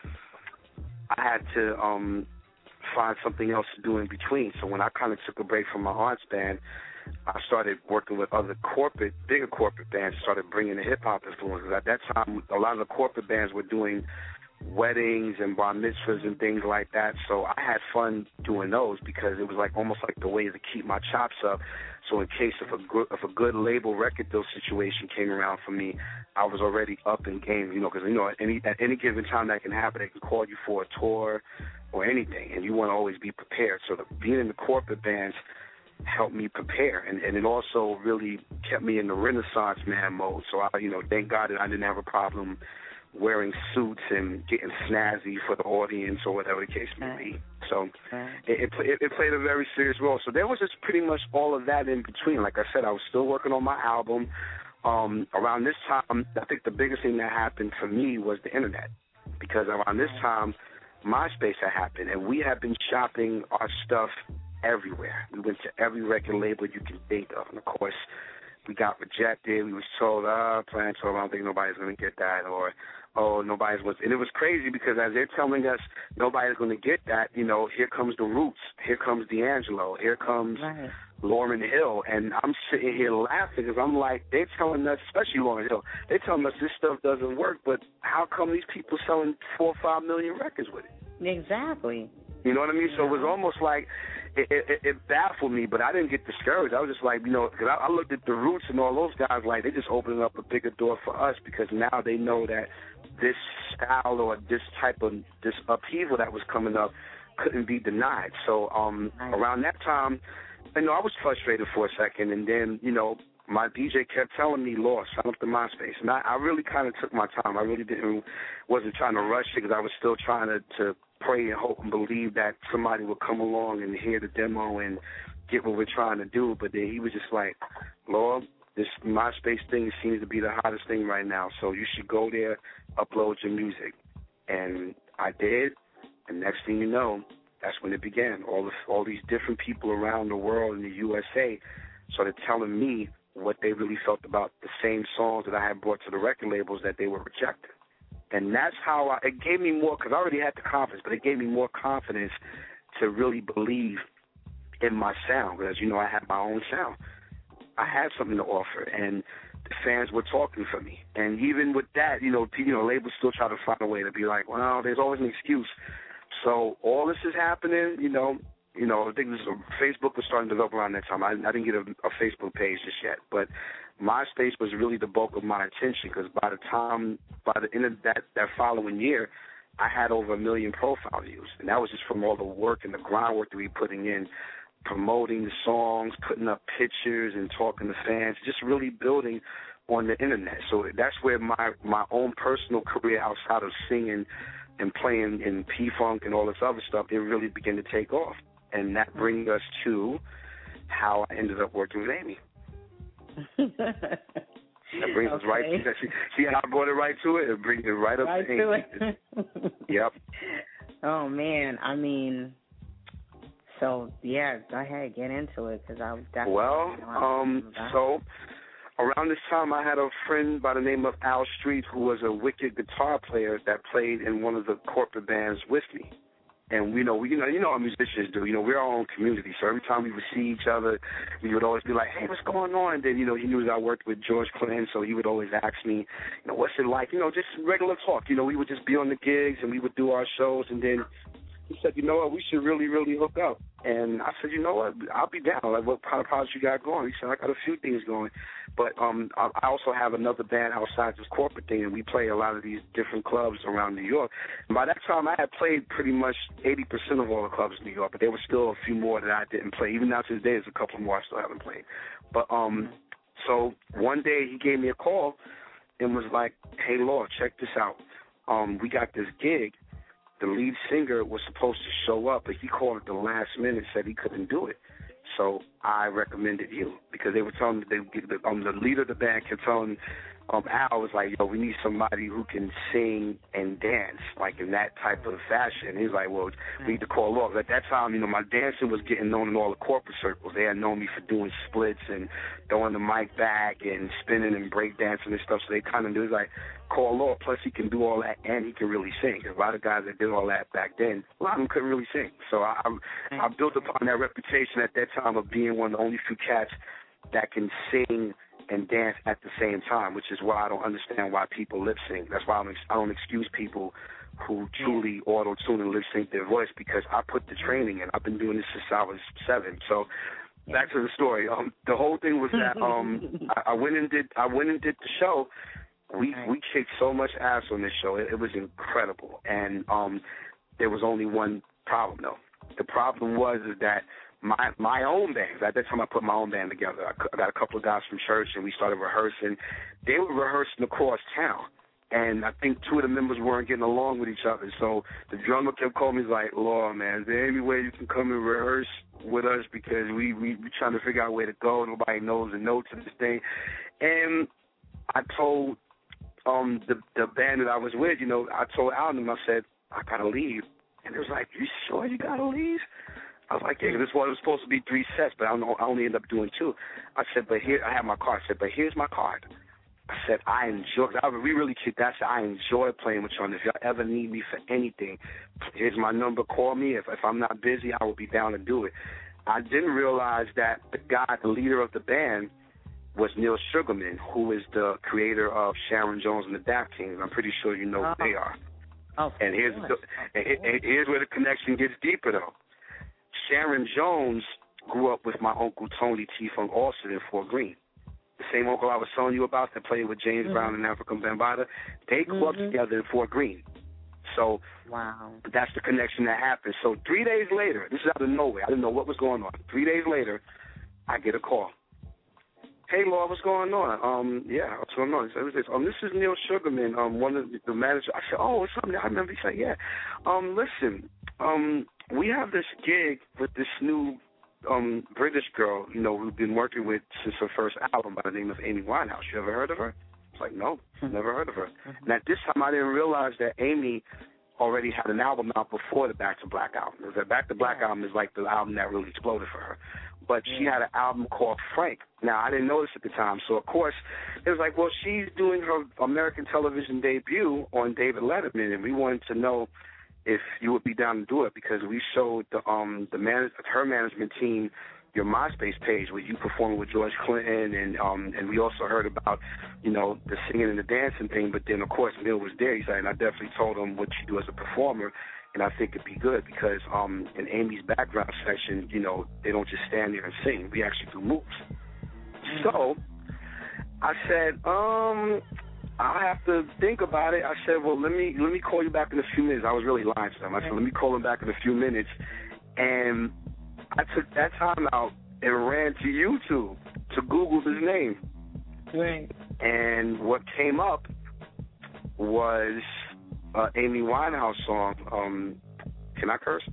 I had to um, find something else to do in between. So when I kind of took a break from my aunt's band, I started working with other corporate, bigger corporate bands, started bringing the hip-hop influences. At that time, a lot of the corporate bands were doing weddings and bar mitzvahs and things like that, so I had fun doing those because it was like almost like the way to keep my chops up. So in case if a good, if a good label record deal situation came around for me, I was already up in game, you know, because, you know, at any, at any given time that can happen, they can call you for a tour or anything, and you want to always be prepared. So the, being in the corporate bands helped me prepare, and, and it also really kept me in the Renaissance man mode. So I, you know, thank God that I didn't have a problem wearing suits and getting snazzy for the audience or whatever the case may be. So it, it, it played a very serious role. So there was just pretty much all of that in between. Like I said, I was still working on my album. Um, around this time, I think the biggest thing that happened for me was the internet, because around this time, MySpace had happened, and we had been shopping our stuff everywhere. We went to every record label you can think of, and of course, we got rejected. We was told, "Ah, oh, plan told, I don't think nobody's going to get that," or, "Oh, nobody's was." And it was crazy because as they're telling us nobody's going to get that, you know, here comes the Roots, here comes D'Angelo, here comes right. Lauryn Hill, and I'm sitting here laughing because I'm like, they're telling us, especially Lauryn Hill, they're telling us this stuff doesn't work, but how come these people selling four or five million records with it? Exactly. You know what I mean? So it was almost like it, it, it baffled me, but I didn't get discouraged. I was just like, you know, because I, I looked at the Roots and all those guys like they just opening up a bigger door for us because now they know that this style or this type of this upheaval that was coming up couldn't be denied. So um, nice. Around that time, you know, I was frustrated for a second, and then you know, my D J kept telling me, "Lost, sign up to MySpace," and I, I really kind of took my time. I really didn't wasn't trying to rush it because I was still trying to, to pray and hope and believe that somebody would come along and hear the demo and get what we're trying to do. But then he was just like, "Lord, this MySpace thing seems to be the hottest thing right now, so you should go there, upload your music." And I did, and next thing you know, that's when it began. All the, all these different people around the world in the U S A started telling me what they really felt about the same songs that I had brought to the record labels that they were rejecting. And that's how I, it gave me more, because I already had the confidence, but it gave me more confidence to really believe in my sound, because, you know, I had my own sound. I had something to offer, and the fans were talking for me. And even with that, you know, you know, labels still try to find a way to be like, well, there's always an excuse. So all this is happening, you know, you know, I think this is, Facebook was starting to develop around that time. I, I didn't get a, a Facebook page just yet, but MySpace was really the bulk of my attention because by the time, by the end of that, that following year, I had over a million profile views, and that was just from all the work and the groundwork that we were putting in, promoting the songs, putting up pictures and talking to fans, just really building on the internet. So that's where my, my own personal career outside of singing and playing in P-Funk and all this other stuff, it really began to take off. And that brings us to how I ended up working with Amy. That brings okay. us right to see, see how I brought it right to it? It brings it right up right to Amy. It. Yep. Oh, man. I mean, so, yeah, go ahead, get into it, because I was definitely... Well, um, so around this time, I had a friend by the name of Al Street who was a wicked guitar player that played in one of the corporate bands with me. And we know, we, you know, you know how musicians do. You know, we're our own community. So every time we would see each other, we would always be like, "Hey, what's going on?" And then, you know, he knew that I worked with George Clinton, so he would always ask me, you know, what's it like? You know, just regular talk. You know, we would just be on the gigs and we would do our shows, and then he said, "You know what? We should really, really hook up." And I said, "You know what? I'll be down. Like, what kind of projects you got going?" He said, "I got a few things going, but um, I also have another band outside this corporate thing, and we play a lot of these different clubs around New York." And by that time, I had played pretty much eighty percent of all the clubs in New York, but there were still a few more that I didn't play. Even now to this day, there's a couple more I still haven't played. But um, so one day he gave me a call and was like, "Hey, Law, check this out. Um, we got this gig. The lead singer was supposed to show up, but he called at the last minute, said he couldn't do it. So I recommended you because they were telling me, they, the, um, the leader of the band kept telling um, Al was like, yo, we need somebody who can sing and dance, like in that type of fashion. He's like, well, we need to call off. At that time, you know, my dancing was getting known in all the corporate circles. They had known me for doing splits and throwing the mic back and spinning and break dancing and stuff. So they kind of knew, like, call off. Plus, he can do all that and he can really sing. A lot of guys that did all that back then, a lot of them couldn't really sing. So I, I, I built upon that reputation at that time of being one of the only few cats that can sing and dance at the same time, which is why I don't understand why people lip sync. That's why I don't, I don't excuse people who truly auto tune and lip sync their voice, because I put the training in. I've been doing this since I was seven. So back to the story. Um, the whole thing was that um, I, I went and did I went and did the show. We we kicked so much ass on this show. It, it was incredible, and um, there was only one problem though. The problem was is that my my own band. At that time, I put my own band together. I, I got a couple of guys from church, and we started rehearsing. They were rehearsing across town, and I think two of the members weren't getting along with each other. So the drummer kept calling me, he's like, Lord, man, is there any way you can come and rehearse with us, because we we we trying to figure out where to go. Nobody knows the notes of this thing. And I told um the the band that I was with, you know, I told Alden, I said, I gotta leave. And it was like, you sure you gotta leave? I was like, yeah, this was, it was supposed to be three sets, but I, don't know, I only ended up doing two. I said, but here, I have my card. I said, but here's my card. I said, I enjoy, I, we really kicked that. I said, I enjoy playing with you. And if y'all ever need me for anything, here's my number. Call me. If, if I'm not busy, I will be down to do it. I didn't realize that the guy, the leader of the band, was Neil Sugarman, who is the creator of Sharon Jones and the Dap Kings. I'm pretty sure you know oh. who they are. Oh, and here's the, and, and here's where the connection gets deeper, though. Sharon Jones grew up with my uncle Tony T. Funk Austin in Fort Greene. The same uncle I was telling you about that played with James mm-hmm. Brown and African Bambaataa. They grew mm-hmm. up together in Fort Greene. So wow. that's the connection that happened. So three days later, this is out of nowhere. I didn't know what was going on. Three days later, I get a call. Hey, Laura, what's going on? Um, yeah, what's going on? So this, um, this is Neil Sugarman, um, one of the, the managers. I said, oh, what's up? I remember he said, yeah. Um, listen, um, we have this gig with this new um, British girl, you know, we've been working with since her first album by the name of Amy Winehouse. You ever heard of her? It's like, no, never heard of her. And at this time, I didn't realize that Amy already had an album out before the Back to Black album. The Back to Black album is like the album that really exploded for her. But she had an album called Frank. Now, I didn't know this at the time. So, of course, it was like, well, she's doing her American television debut on David Letterman, and we wanted to know if you would be down to do it, because we showed the um the man, her management team your MySpace page where you performing with George Clinton, and um and we also heard about, you know, the singing and the dancing thing. But then, of course, Neil was there. He said, and I definitely told him what you do as a performer. And I think it'd be good because um, in Amy's background section, you know, they don't just stand there and sing. We actually do moves. So I said, um, I have to think about it. I said, well, let me let me call you back in a few minutes. I was really lying to them. I said, let me call him back in a few minutes. And I took that time out and ran to YouTube to Google his name. Right. And what came up was Uh, Amy Winehouse song. Um, can I curse?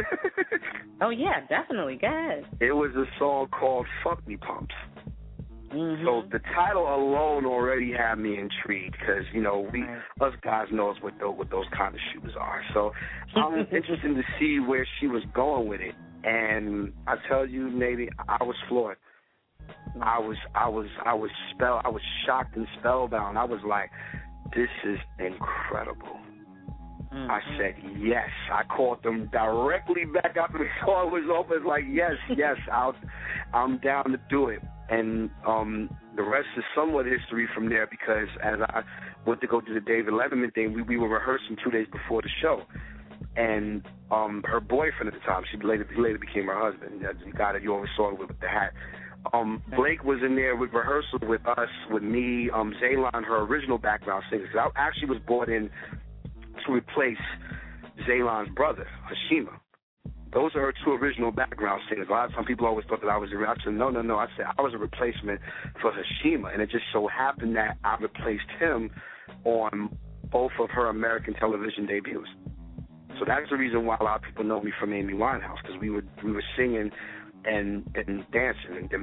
Oh, yeah, definitely. Go ahead. It was a song called Fuck Me Pumps. Mm-hmm. So the title alone already had me intrigued because, you know, we right. us guys knows what, the, what those kind of shoes are. So I'm interested to see where she was going with it. And I tell you, maybe I was floored. I was, I was, I was spell, I was shocked and spellbound. I was like, this is incredible. Mm-hmm. I said, yes. I called them directly back after the call was over. It's like, yes, yes, I'll, I'm down to do it. And um, the rest is somewhat history from there because as I went to go do the David Letterman thing, we, we were rehearsing two days before the show. And um, her boyfriend at the time, she later, he later became her husband, the guy that you always saw with the hat. Um, Blake was in there with rehearsal with us, with me, um, Zaylon, her original background singer. I actually was brought in to replace Zaylon's brother, Hashima. Those are her two original background singers. A lot of times people always thought that I was a I said, no, no, no. I said I was a replacement for Hashima, and it just so happened that I replaced him on both of her American television debuts. So that's the reason why a lot of people know me from Amy Winehouse, because we were we were singing and and dancing, and then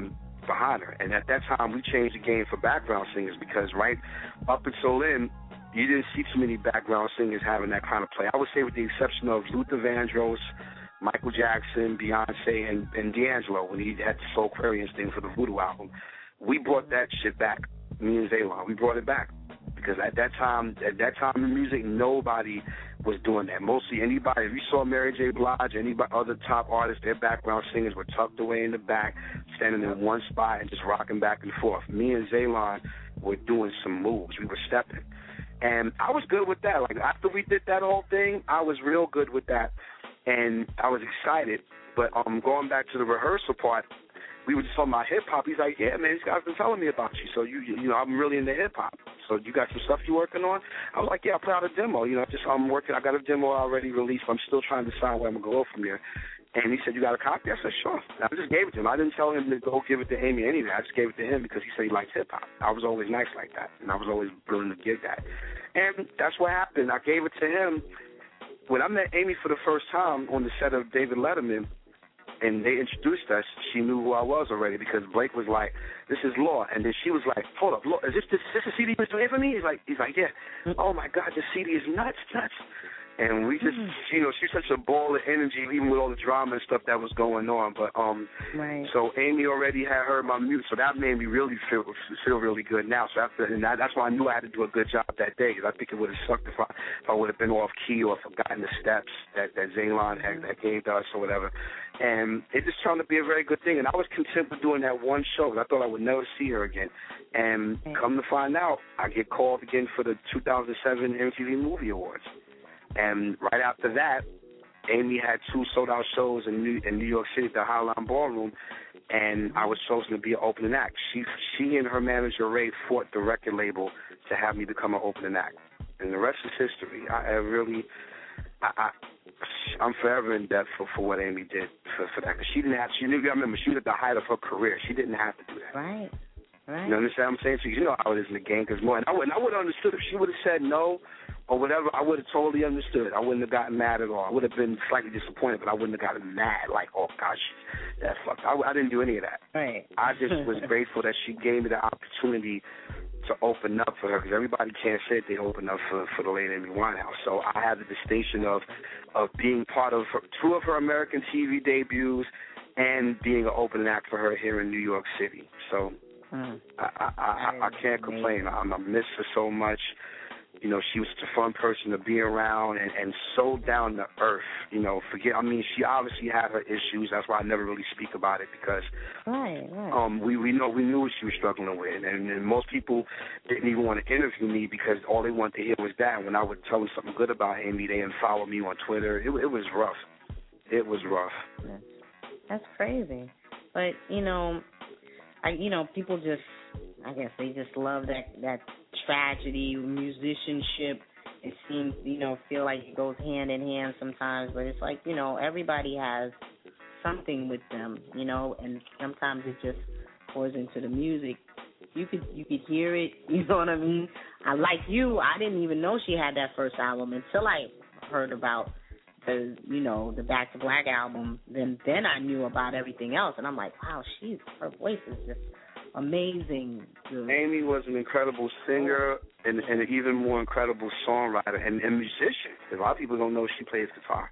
behind her. And at that time, we changed the game for background singers because right up until then, you didn't see too many background singers having that kind of play. I would say with the exception of Luther Vandross, Michael Jackson, Beyonce, and, and D'Angelo when he had the Soul Aquarius thing for the Voodoo album. We brought that shit back, me and Zaylon. We brought it back because at that time, at that time in music, nobody was doing that. Mostly anybody, if you saw Mary J. Blige, anybody, other top artists, their background singers were tucked away in the back, standing in one spot and just rocking back and forth. Me and Zaylon were doing some moves. We were stepping. And I was good with that. Like, after we did that whole thing, I was real good with that. And I was excited. But um, going back to the rehearsal part, we were just talking about hip-hop. He's like, yeah, man, these guys been telling me about you. So, you you know, I'm really into hip-hop. So you got some stuff you working on? I was like, yeah, I put out a demo. You know, just I'm working. I got a demo already released. I'm still trying to decide where I'm going to go from here. And he said, you got a copy? I said, sure. I just gave it to him. I didn't tell him to go give it to Amy or anything. I just gave it to him because he said he likes hip-hop. I was always nice like that, and I was always willing to give that. And that's what happened. I gave it to him. When I met Amy for the first time on the set of David Letterman, and they introduced us, she knew who I was already because Blake was like, this is Law. And then she was like, hold up, Law, is this, this, is this a C D you was doing for me? He's like, he's like, yeah. Oh, my God, this C D is nuts, nuts. And we just, mm-hmm. you know, she's such a ball of energy, even with all the drama and stuff that was going on. But um, right. So Amy already had heard my music, so that made me really feel feel really good now. So after, and that, that's why I knew I had to do a good job that day, because I think it would have sucked if I, if I would have been off key or forgotten the steps that, that Zaylon had that gave to us or whatever. And it just turned to be a very good thing. And I was content with doing that one show, because I thought I would never see her again. And right. Come to find out, I get called again for the two thousand seven M T V Movie Awards. And right after that, Amy had two sold-out shows in New, in New York City at the Highline Ballroom, and I was chosen to be an opening act. She she and her manager, Ray, fought the record label to have me become an opening act. And the rest is history. I, I really, I, I, I'm forever in debt for, for what Amy did for, for that. Because she didn't have, she knew, I remember, she was at the height of her career. She didn't have to do that. Right, right. You understand what I'm saying? So you know how it is in the game. Cause more, and I would I would have understood if she would have said no, or whatever, I would have totally understood. I wouldn't have gotten mad at all. I would have been slightly disappointed, but I wouldn't have gotten mad, like, oh, gosh, that fucked. I, I didn't do any of that. Right. I just was grateful that she gave me the opportunity to open up for her, because everybody can't say they open up for, for the late Amy Winehouse. So I had the distinction of, of being part of her, two of her American T V debuts and being an opening act for her here in New York City. So mm. I, I, I, I can't complain. I, I miss her so much. You know, she was such a fun person to be around and, and so down to earth. You know, forget, I mean, she obviously had her issues. That's why I never really speak about it, because right, right. Um, we, we know we knew what she was struggling with. And, and most people didn't even want to interview me because all they wanted to hear was that. When I would tell them something good about Amy, they didn't follow me on Twitter. It, it was rough. It was rough. That's crazy. But, you know, I, you know, people just, I guess they just love that, that tragedy, musicianship. It seems, you know, feel like it goes hand in hand sometimes, but it's like, you know, everybody has something with them, you know, and sometimes it just pours into the music. You could you could hear it, you know what I mean? I like you, I didn't even know she had that first album until I heard about the, you know, the Back to Black album. Then then I knew about everything else, and I'm like, wow, she's her voice is just amazing. Amy was an incredible singer and, and an even more incredible songwriter and, and musician. A lot of people don't know she plays guitar.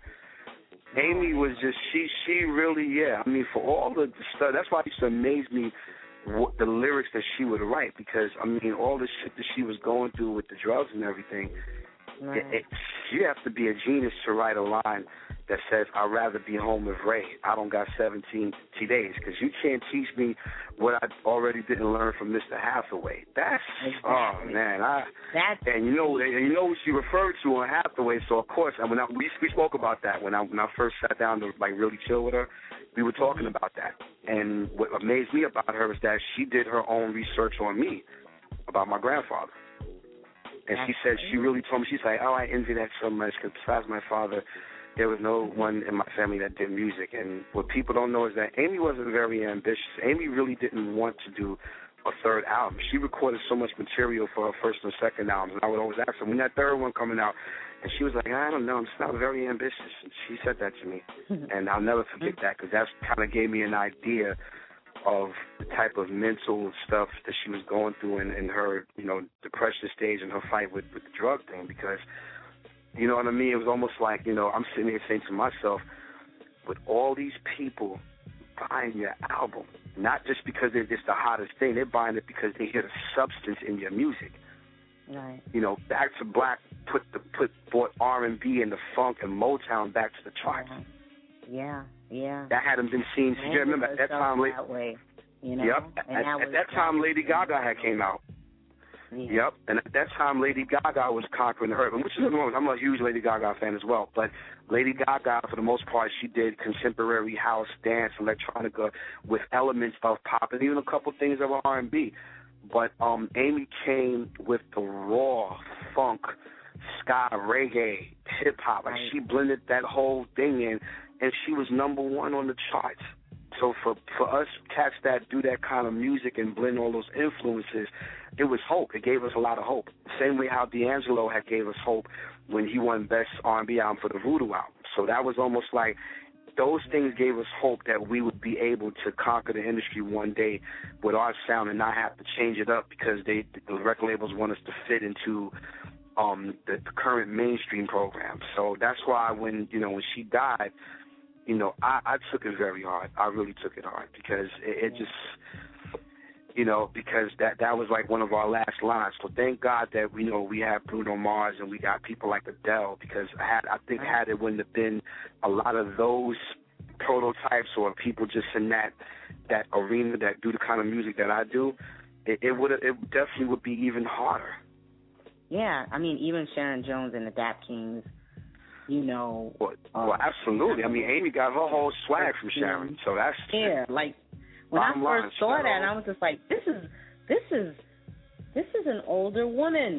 Amy was just, she she really, yeah, I mean, for all the stuff, that's why it used to amaze me what the lyrics that she would write, because, I mean, all the shit that she was going through with the drugs and everything, right. it, it, you have to be a genius to write a line that says, I'd rather be home with Ray. I don't got seventeen days, because you can't teach me what I already didn't learn from Mister Hathaway. That's, exactly. oh, man. I, That's and you know and you know what she referred to on Hathaway, so, of course, when I, we, we spoke about that when I, when I first sat down to, like, really chill with her. We were talking mm-hmm. about that. And what amazed me about her is that she did her own research on me about my grandfather. And That's she said, crazy. She really told me, she's like, oh, I envy that so much, because besides my father, there was no one in my family that did music. And what people don't know is that Amy wasn't very ambitious. Amy really didn't want to do a third album. She recorded so much material for her first and second albums. And I would always ask her, when that third one coming out? And she was like, I don't know, it's not very ambitious. And she said that to me. And I'll never forget that, because that kind of gave me an idea of the type of mental stuff that she was going through in, in her, you know, depression stage and her fight with, with the drug thing. Because, you know what I mean? It was almost like, you know, I'm sitting here saying to myself, with all these people buying your album, not just because it's the hottest thing, they're buying it because they hear the substance in your music. Right. You know, Back to Black put the put brought R and B and the funk and Motown back to the charts. Yeah, yeah. That hadn't been seen. You remember at that time, late. That way, you know. Yep. And at that, at was, that time, Lady Gaga had came out. Yeah. Yep. And at that time, Lady Gaga was conquering the urban, which is wrong. I'm a huge Lady Gaga fan as well. But Lady Gaga, for the most part, she did contemporary house, dance, electronica with elements of pop and even a couple things of R and B. But um, Amy came with the raw funk, ska, reggae, hip hop. Like, she blended that whole thing in, and she was number one on the charts. So for for us cats that do that kind of music and blend all those influences, it was hope. It gave us a lot of hope. Same way how D'Angelo had gave us hope when he won Best R and B Album for the Voodoo album. So that was almost like those things gave us hope that we would be able to conquer the industry one day with our sound and not have to change it up because they the record labels want us to fit into um, the, the current mainstream program. So that's why when you know when she died, you know, I, I took it very hard. I really took it hard because it, it just, you know, because that that was like one of our last lines. So thank God that we you know we have Bruno Mars and we got people like Adele, because I had I think had it wouldn't have been a lot of those prototypes or people just in that that arena that do the kind of music that I do, it, it would it definitely would be even harder. Yeah, I mean even Sharon Jones and the Dap Kings. You know, well, uh, well, absolutely. I mean, Amy got her whole swag from Sharon, so that's yeah. Like when I first saw that, I was just like, "This is, this is, this is an older woman."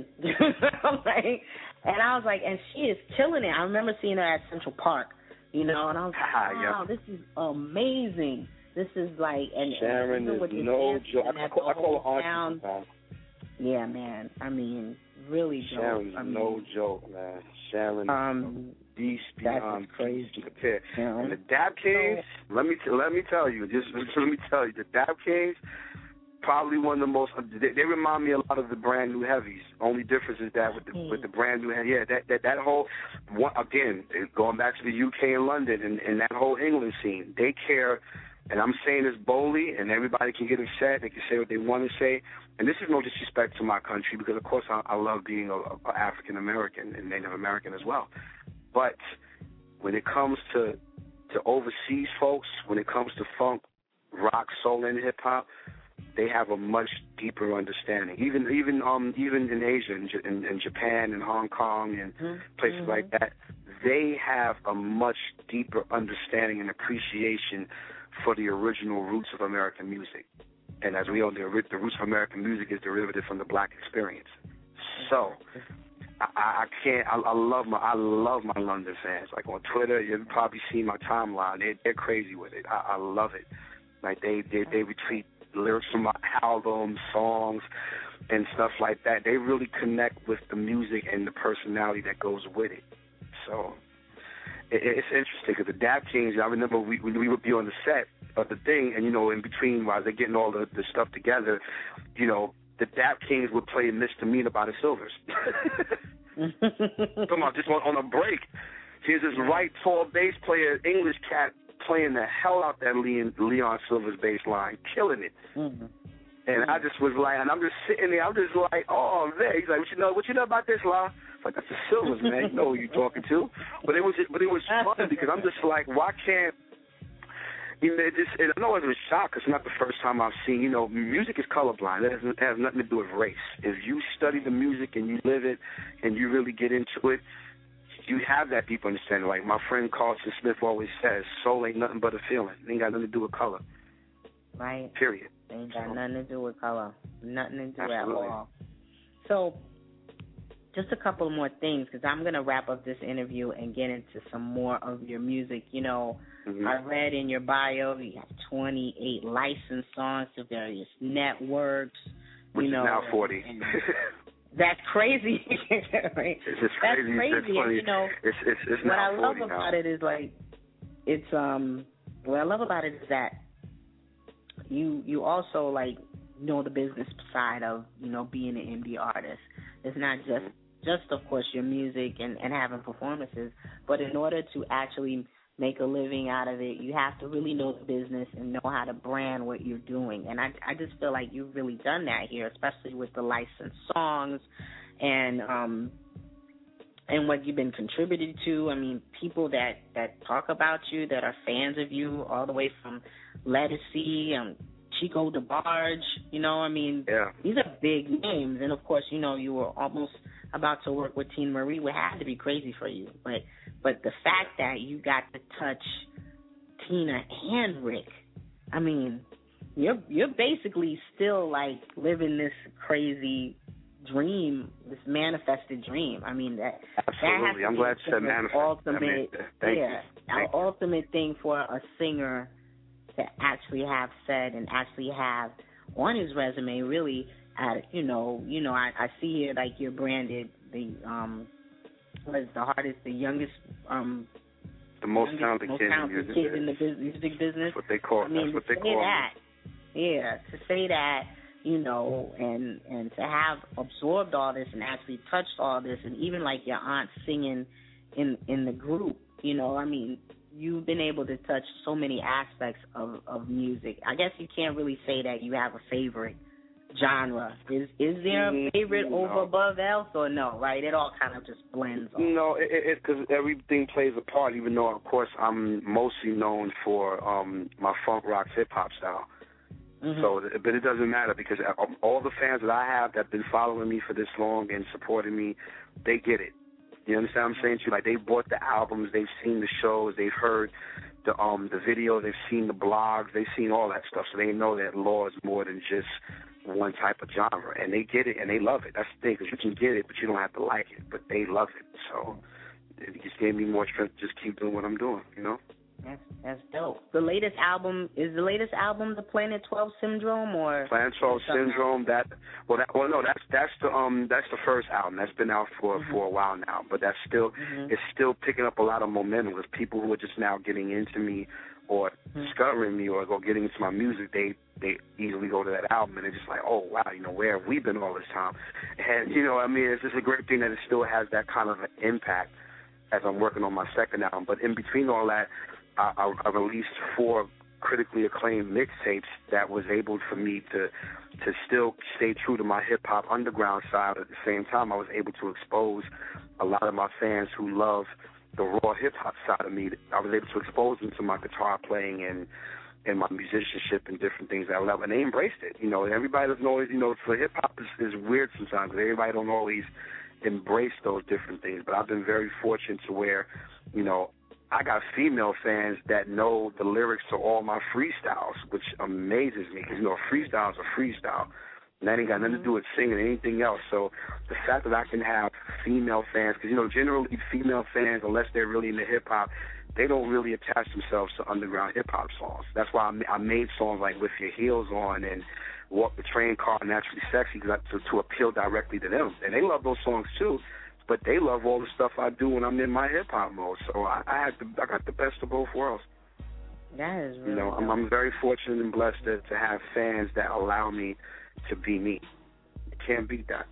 Like, and I was like, and she is killing it. I remember seeing her at Central Park, you know, and I was like, "Wow, this is amazing." This is like, and Sharon and is no joke. I call, I call her auntie. Yeah, man. I mean, really dope. Sharon's I mean, no joke, man. Sharon, um, beast beyond crazy. compare. Yeah. And the Dap Kings, let me t- let me tell you, just let me tell you, the Dap Kings, probably one of the most. They, they remind me a lot of the Brand New Heavies. Only difference is that with the mm. with the Brand New, yeah, that that that whole one, again, going back to the U K and London and, and that whole England scene, they care. And I'm saying this boldly, and everybody can get upset. They can say what they want to say. And this is no disrespect to my country, because, of course, I, I love being a, a African-American and Native American as well. But when it comes to to overseas folks, when it comes to funk, rock, soul, and hip-hop, they have a much deeper understanding. Even even um even in Asia, in, in, in Japan and Hong Kong and mm-hmm. places mm-hmm. like that, they have a much deeper understanding and appreciation for the original roots of American music. And as we know, the, the roots of American music is derivative from the black experience. So I, I can't. I, I love my. I love my London fans. Like on Twitter, you've probably seen my timeline. They, they're crazy with it. I, I love it. Like they, they, they retweet lyrics from my albums, songs, and stuff like that. They really connect with the music and the personality that goes with it. So it, it's interesting because the Dap Kings, I remember we we would be on the set of the thing, and you know, in between while they're getting all the, the stuff together, you know, the Dap Kings would play Misdemeanor by the Silvers. Come on, just on, on a break. Here's this right tall bass player, English cat, playing the hell out that Leon, Leon Silver's bass line, killing it. Mm-hmm. And I just was like, and I'm just sitting there, I'm just like, oh man. He's like, what you know, what you know about this, La? It's like, that's the Silvers, man. You know who you're talking to. But it was, but it was fun because I'm just like, why can't, you know, it just, and I know it was a shock because it's not the first time I've seen, you know, music is colorblind. It has, it has nothing to do with race. If you study the music and you live it and you really get into it, you have that deep understanding. Like my friend Carlton Smith always says, soul ain't nothing but a feeling. It ain't got nothing to do with color. Right. Period. Ain't got nothing to do with color. Nothing to do Absolutely. at all. So, just a couple more things, because I'm going to wrap up this interview and get into some more of your music. You know, mm-hmm. I read in your bio you have twenty-eight licensed songs to various networks. Which you know, is now forty. That's crazy. Right? It's just That's crazy. crazy. It's and, you know, it's, it's, it's what now I love forty about now. it is like, it's, um, what I love about it is that you you also like know the business side of, you know, being an indie artist. It's not just just of course your music and, and having performances, but in order to actually make a living out of it, you have to really know the business and know how to brand what you're doing. And I I just feel like you've really done that here, especially with the licensed songs and um and what you've been contributed to. I mean, people that, that talk about you, that are fans of you, all the way from Lettucey, um, Chico DeBarge, you know, I mean, yeah. these are big names. And, of course, you know, you were almost about to work with Tina Marie, would have to be crazy for you. But but the fact that you got to touch Tina and Rick, I mean, you're you're basically still, like, living this crazy dream, this manifested dream. I mean, that absolutely. That I'm glad you said manifest. Ultimate, I mean, thank yeah, you. an ultimate thing for a singer to actually have said and actually have on his resume. Really, at you know, you know, I, I see here like you're branded the um, what is the hardest, the youngest um. The most youngest, talented most kid, talented in, kid in the business, music business. That's what they call. I mean, that's what to they say call. that, yeah, to say that. You know, and and to have absorbed all this and actually touched all this, and even like your aunt singing in in the group, you know, I mean, you've been able to touch so many aspects of, of music. I guess you can't really say that you have a favorite genre. Is is there a favorite no. over above else, or no? Right? It all kind of just blends. All. No, it because everything plays a part. Even though, of course, I'm mostly known for um, my funk rock hip hop style. Mm-hmm. So, but it doesn't matter because all the fans that I have that have been following me for this long and supporting me, they get it. You understand what I'm saying to you? Like, they bought the albums, they've seen the shows, they've heard the um the video, they've seen the blogs, they've seen all that stuff. So they know that Law is more than just one type of genre, and they get it and they love it. That's the thing, because you can get it, but you don't have to like it. But they love it, so it just gave me more strength to just keep doing what I'm doing. You know. That's that's dope. The latest album is the latest album, the Planet twelve Syndrome, or Planet twelve Syndrome. That well, that, well, no, that's that's the um that's the first album that's been out for mm-hmm. for a while now. But that's still mm-hmm. it's still picking up a lot of momentum with people who are just now getting into me or mm-hmm. discovering me or go getting into my music. They they easily go to that album and they're just like, oh wow, you know, where have we been all this time? And you know, I mean, it's just a great thing that it still has that kind of an impact as I'm working on my second album. But in between all that, I, I released four critically acclaimed mixtapes that was able for me to to still stay true to my hip-hop underground side. At the same time, I was able to expose a lot of my fans who love the raw hip-hop side of me. I was able to expose them to my guitar playing and, and my musicianship and different things that I love, and they embraced it. You know, everybody doesn't always, you know, for hip-hop is, is weird sometimes. Everybody don't always embrace those different things, but I've been very fortunate to where, you know, I got female fans that know the lyrics to all my freestyles, which amazes me because, you know, freestyle is a freestyle. And that ain't got nothing to do with singing or anything else. So the fact that I can have female fans, because, you know, generally female fans, unless they're really into hip-hop, they don't really attach themselves to underground hip-hop songs. That's why I made songs like With Your Heels On and Walk the Train Car, Naturally Sexy, to, to appeal directly to them. And they love those songs, too. But they love all the stuff I do when I'm in my hip hop mode. So I, I had the, I got the best of both worlds. That is really you know, I'm, I'm very fortunate and blessed to, to have fans that allow me to be me. You can't beat that.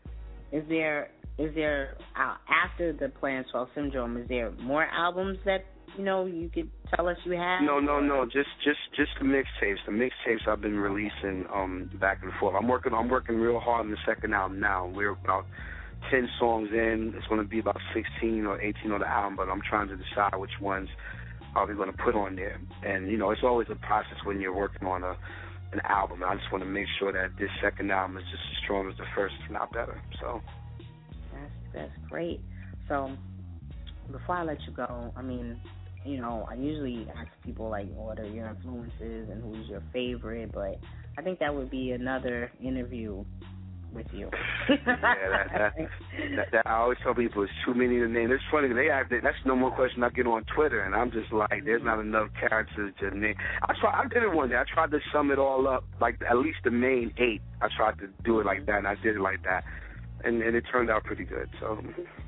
Is there is there uh, after the Planet twelve Syndrome? Is there more albums that you know you could tell us you have? No, no, no. Just just just the mixtapes. The mixtapes I've been releasing um, back and forth. I'm working I'm working real hard on the second album now. We're about ten songs in. It's going to be about sixteen or eighteen on the album, but I'm trying to decide which ones are we going to put on there. And, you know, it's always a process when you're working on a an album. I just want to make sure that this second album is just as strong as the first, if not better. So that's that's great. So before I let you go, I mean, you know, I usually ask people, like, what are your influences and who's your favorite, but I think that would be another interview with you. yeah, that, that, that, that, I always tell people it's too many to name. It's funny, they ask, that's no more question I get on Twitter, and I'm just like, there's not enough characters to name. I try, I did it one day. I tried to sum it all up, like at least the main eight. I tried to do it like that, and I did it like that, and, and it turned out pretty good. So.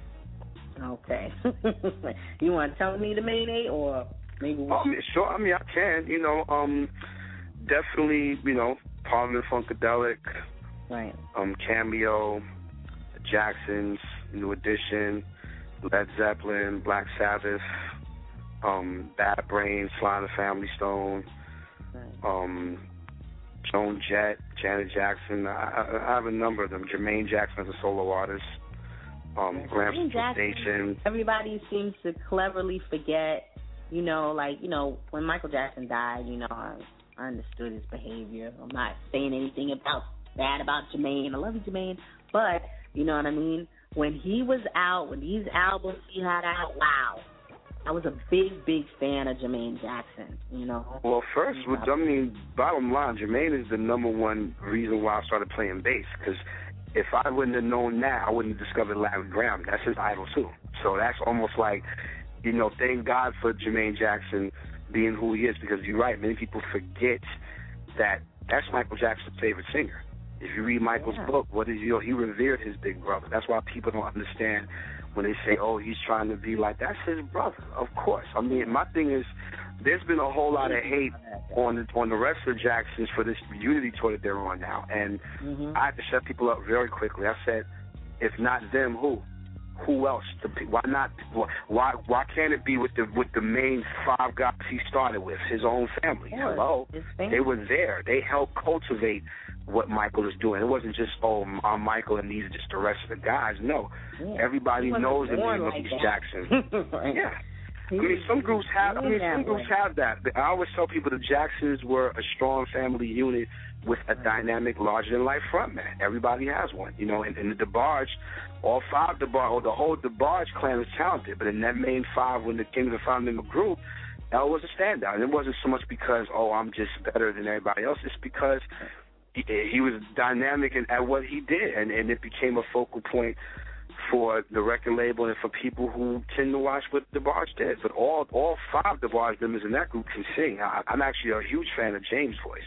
Okay. You want to tell me the main eight, or maybe? Oh, I mean, sure. I mean, I can. You know, um. definitely, you know, Parliament Funkadelic, right? Um, Cameo, Jacksons, New Edition, Led Zeppelin, Black Sabbath, um, Bad Brains, Sly and the Family Stone, um, Joan Jett, Janet Jackson. I, I have a number of them. Jermaine Jackson as a solo artist. Um, Gramps Station. Everybody seems to cleverly forget. You know, like you know, when Michael Jackson died, you know, I, I understood his behavior. I'm not saying anything about bad about Jermaine. I love you, Jermaine, but you know what I mean. When he was out, when these albums he had out, wow. I was a big, big fan of Jermaine Jackson, you know. Well, first, with, I mean, bottom line, Jermaine is the number one reason why I started playing bass, because if I wouldn't have known that, I wouldn't have discovered Larry Graham. That's his idol, too. So that's almost like, you know, thank God for Jermaine Jackson being who he is, because you're right, many people forget that that's Michael Jackson's favorite singer. If you read Michael's yeah. book, what is, you know, he revered his big brother. That's why people don't understand when they say, oh, he's trying to be like, that's his brother. Of course. I mean, my thing is, there's been a whole lot of hate on the, on the rest of the Jacksons for this Unity tour that they're on now. And mm-hmm. I have to shut people up very quickly. I said, if not them, who? Who else? Why not? Why why can't it be with the with the main five guys he started with, his own family? Hello, they were there. They helped cultivate what Michael is doing. It wasn't just, oh, I'm Michael and these are just the rest of the guys. No, yeah. everybody knows the name of these Jacksons. Yeah. I mean, some groups have. I mean, some groups have that. I always tell people the Jacksons were a strong family unit with a dynamic, larger-than-life frontman. Everybody has one, you know. And, and the DeBarge, all five DeBarge, or the whole DeBarge clan is talented. But in that main five, when it came to the founding of the group, L was a standout. And it wasn't so much because, oh, I'm just better than everybody else. It's because he, he was dynamic in, at what he did, and, and it became a focal point for the record label and for people who tend to watch what DeBarge did. But all all five DeBarge members in that group can sing. I, I'm actually a huge fan of James' voice.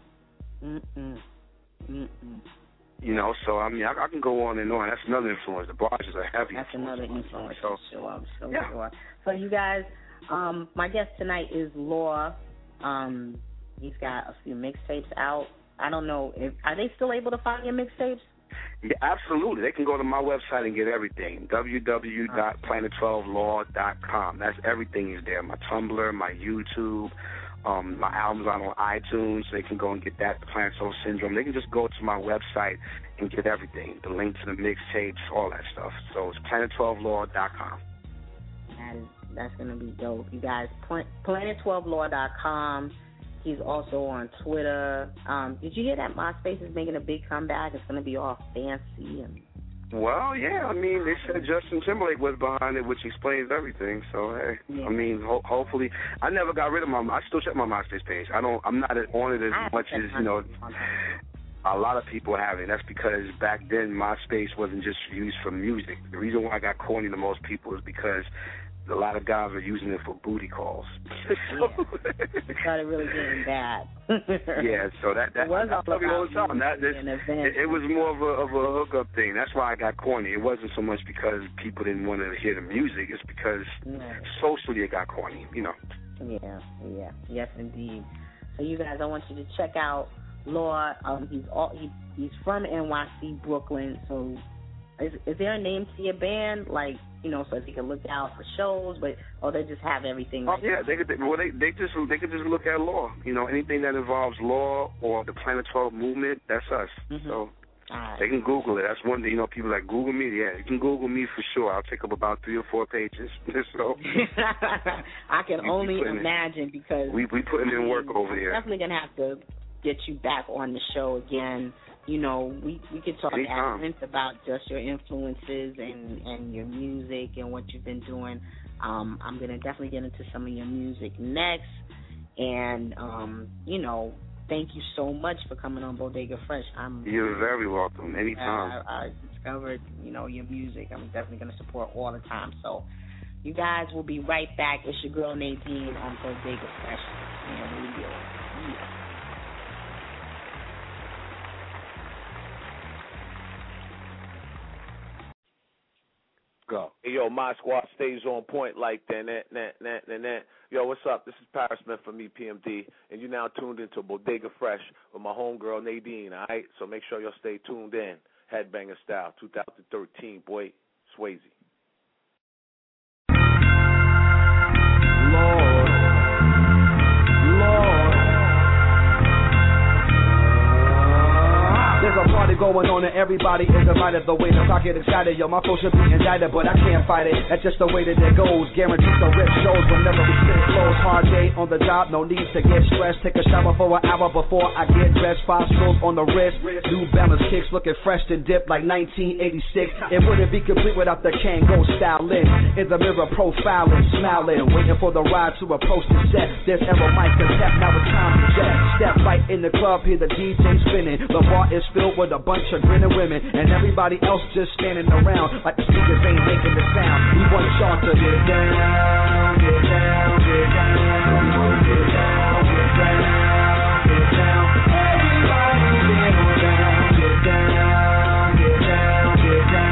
Mm-mm. Mm-mm. You know, so, I mean, I, I can go on and on. That's another influence. DeBarge is a heavy That's influence. another influence, So, sure, I'm so yeah. sure. So, you guys, um, my guest tonight is Law. Um, he's got a few mixtapes out. I don't know, if are they still able to find your mixtapes? Yeah, absolutely. They can go to my website and get everything, w w w dot planet twelve law dot com. That's everything is there. My Tumblr, my YouTube, um, my albums are on iTunes. They can go and get that, the Planet twelve Syndrome. They can just go to my website and get everything, the link to the mixtapes, all that stuff. So it's planet twelve law dot com. That is, that's going to be dope. You guys, planet twelve law dot com. He's also on Twitter. Um, did you hear that MySpace is making a big comeback? It's going to be all fancy. And Well, yeah, I mean, they said Justin Timberlake was behind it, which explains everything. So, hey, yeah. I mean, ho- hopefully, I never got rid of my. I still check my MySpace page. I don't. I'm not on it as much as you know. A lot of people have it. That's because back then MySpace wasn't just used for music. The reason why I got corny to most people is because a lot of guys were using it for booty calls. so, yeah. It started really getting bad. yeah, so that that was I tell you all the time. That this, it, it was more of a of a hookup thing. That's why I got corny. It wasn't so much because people didn't want to hear the music. It's because yeah. socially it got corny. You know. Yeah, yeah, yes, indeed. So you guys, I want you to check out Law. Um, he's all he, he's from N Y C, Brooklyn. So, is is there a name to your band, like, you know, so they can look out for shows, but or they just have everything? Oh right yeah, now? they could. Well, they they just they could just look at Law. You know, anything that involves Law or the Planet twelve movement, that's us. Mm-hmm. So. Right. They can Google it. That's one thing. You know, people like Google me. Yeah, you can Google me for sure. I'll take up about three or four pages. so I can we, only we imagine in, because we we putting in work over here. there. Definitely gonna have to get you back on the show again. You know, we we could talk at length about just your influences and and your music and what you've been doing. Um, I'm gonna definitely get into some of your music next, and um, you know. Thank you so much for coming on Bodega Fresh. I'm You're very welcome. Anytime. I, I discovered, you know, your music. I'm definitely going to support all the time. So, you guys will be right back. It's your girl Nadine on Bodega Fresh. And we go. Yeah. Go. Hey, yo, my squad stays on point like that, that, that, that, that, that. Yo, what's up? This is Paris Smith from E P M D, and you're now tuned into Bodega Fresh with my homegirl Nadine, all right? So make sure y'all stay tuned in. Headbanger Style, two thousand thirteen, boy, Swayze. Lord, Lord. There's a party going on and everybody is invited. The way the clock get excited, yo, my flow should be indicted, but I can't fight it. That's just the way that it goes. Guaranteed to rip shows whenever we spit flows. Hard day on the job, no need to get stressed. Take a shower for an hour before I get dressed. Five strokes on the wrist, New Balance kicks looking fresh and dipped like nineteen eighty-six. It wouldn't be complete without the Kango styling. In the mirror profiling, smiling, waiting for the ride to approach the set. There's Aero Mike and Pep, now it's time to jet. Step right in the club, hear the D J spinning. The bar is filled with a bunch of grinning women, and everybody else just standing around like the speakers ain't making the sound. We want y'all to get down, get down, get down, get down, get down, get down. Everybody get down, get down, get down, get down,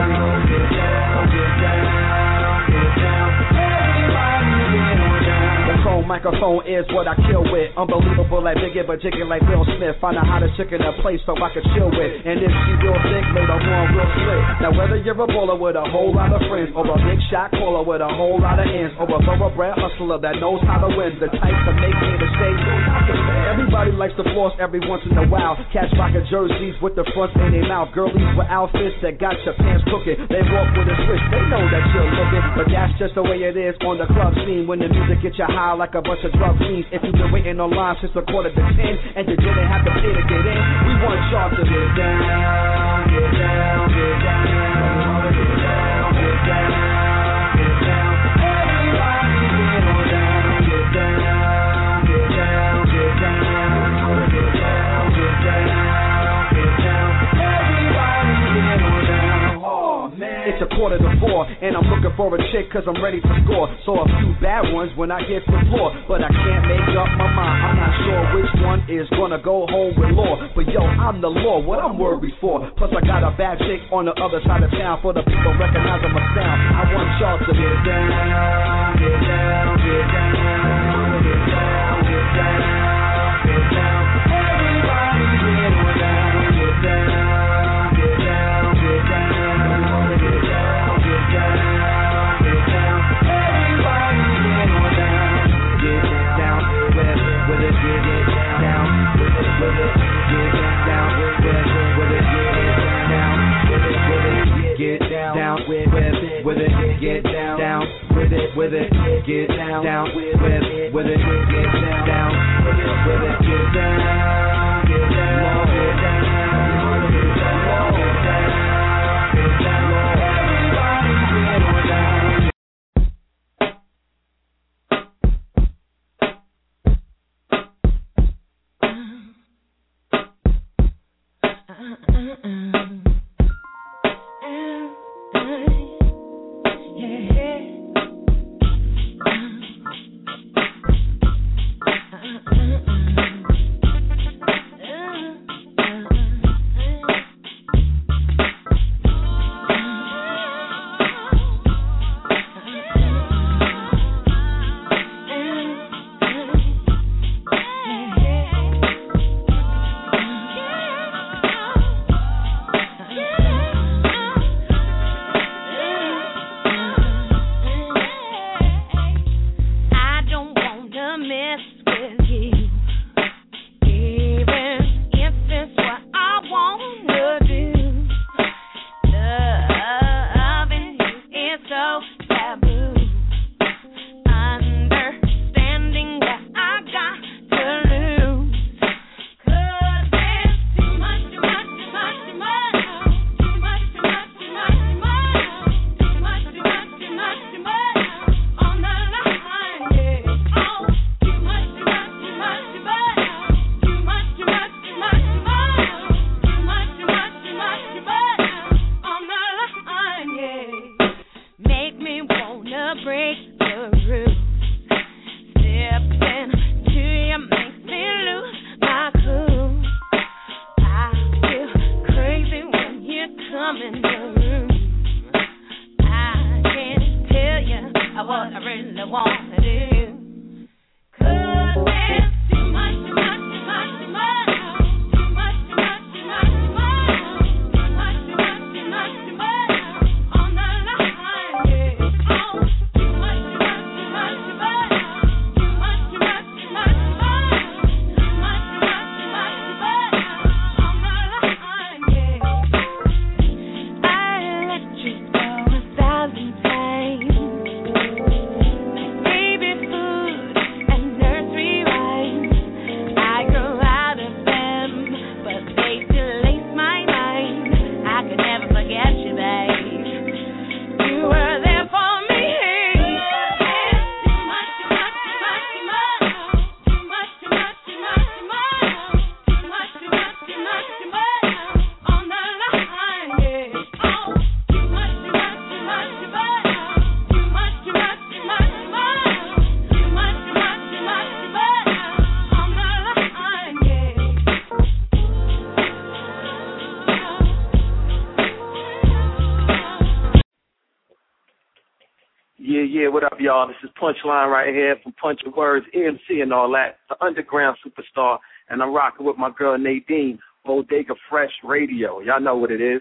get down, get down, get down. Everybody get down. The chrome microphone is what I kill with. Unbelievable like Biggie, but jigging like Will Smith. Find out how to chicken a place so I can chill with. And if she real thick, later on real slick. Now whether you're a bowler with a whole lot of friends, or a big shot caller with a whole lot of ends, or a thoroughbred hustler that knows how to win, the type to make me the stage. Everybody likes to floss every once in a while. Catch rockin' jerseys with the fronts in their mouth. Girlies with outfits that got your pants crooked. They walk with a switch, they know that you're looking. But that's just the way it is on the club scene. When the music gets you high like a bunch of drug fiends. If you've been waiting online since a quarter to ten and you didn't have to pay to get in, we want y'all to get down, get down, get down, get down, get down, get down. Everybody get on down, get down, get down, get down, get down, get down, get down. Everybody get on down. Oh man, it's a quarter to four and I'm looking for a chick cause I'm ready to score. So a few bad ones when I hit the floor, but I can't make up my mind. I'm not sure which one is gonna go home with law, but yo, I'm the law, what I'm worried for. Plus I got a bad chick on the other side of town for the people recognizing my sound. I want y'all to get down, get down, get down, get down, get down, get down. Everybody get on down, get down, get down, get down, get down, get down, get down. Everybody get on down, get down with with it, get it down with it, with it, get down with it, with it, get down with it, with it, get down with it, with it, get down with it, with it, get down with it, with it, get down with it, with it, get down, get down, get down, get down, get down, get down. Everybody get on down. Yeah, what up, y'all? This is Punchline right here from Punching Words, E M C and all that, the underground superstar, and I'm rocking with my girl Nadine, Bodega Fresh Radio. Y'all know what it is.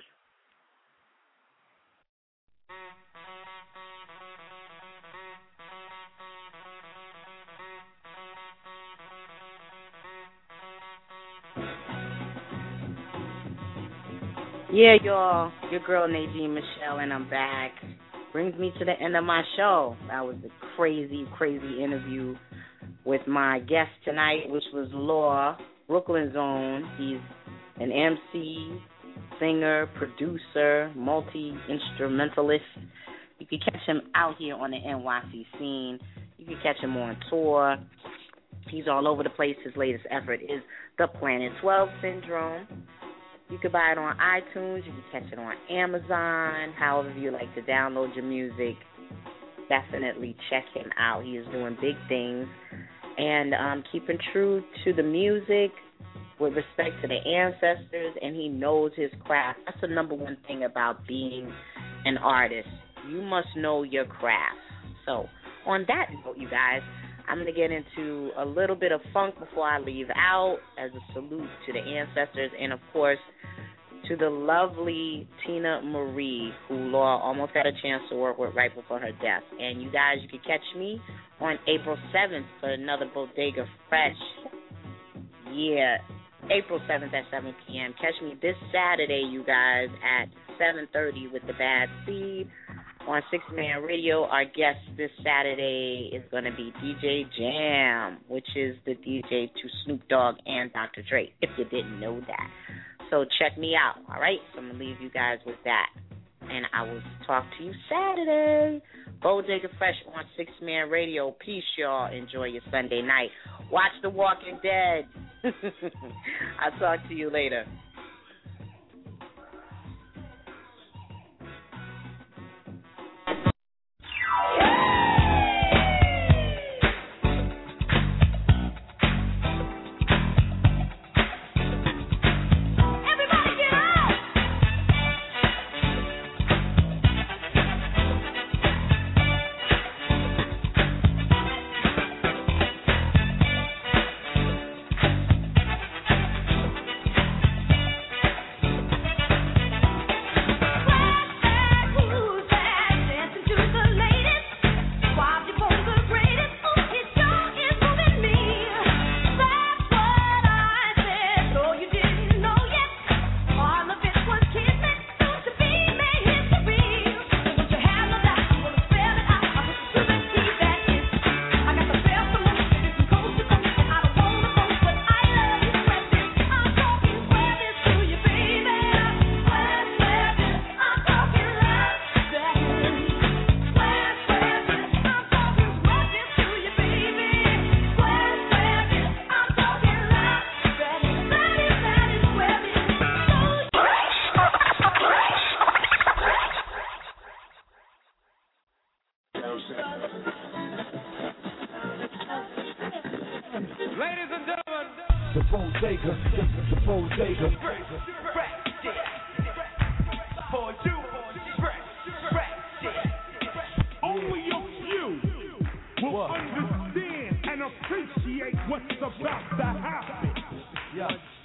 Yeah, y'all, your girl Nadine Michelle, and I'm back. Brings me to the end of my show. That was a crazy, crazy interview with my guest tonight, which was Law, Brooklyn's own. He's an M C, singer, producer, multi-instrumentalist. You can catch him out here on the N Y C scene. You can catch him on tour. He's all over the place. His latest effort is The Planet twelve Syndrome. You can buy it on iTunes. You can catch it on Amazon. However you like to download your music, definitely check him out. He is doing big things and um, keeping true to the music with respect to the ancestors, and he knows his craft. That's the number one thing about being an artist. You must know your craft. So on that note, you guys, I'm going to get into a little bit of funk before I leave out as a salute to the ancestors and, of course, to the lovely Tina Marie, who Law almost had a chance to work with right before her death. And you guys, you can catch me on April seventh for another Bodega Fresh. Yeah, April seventh at seven p.m. Catch me this Saturday, you guys, at seven thirty with the Bad Seed on Six Man Radio. Our guest this Saturday is going to be D J Jam, which is the D J to Snoop Dogg and Doctor Dre, if you didn't know that. So check me out, all right? So I'm going to leave you guys with that. And I will talk to you Saturday. Bodega Fresh on Six Man Radio. Peace, y'all. Enjoy your Sunday night. Watch The Walking Dead. I'll talk to you later. Understand and appreciate what's about to happen. Yeah.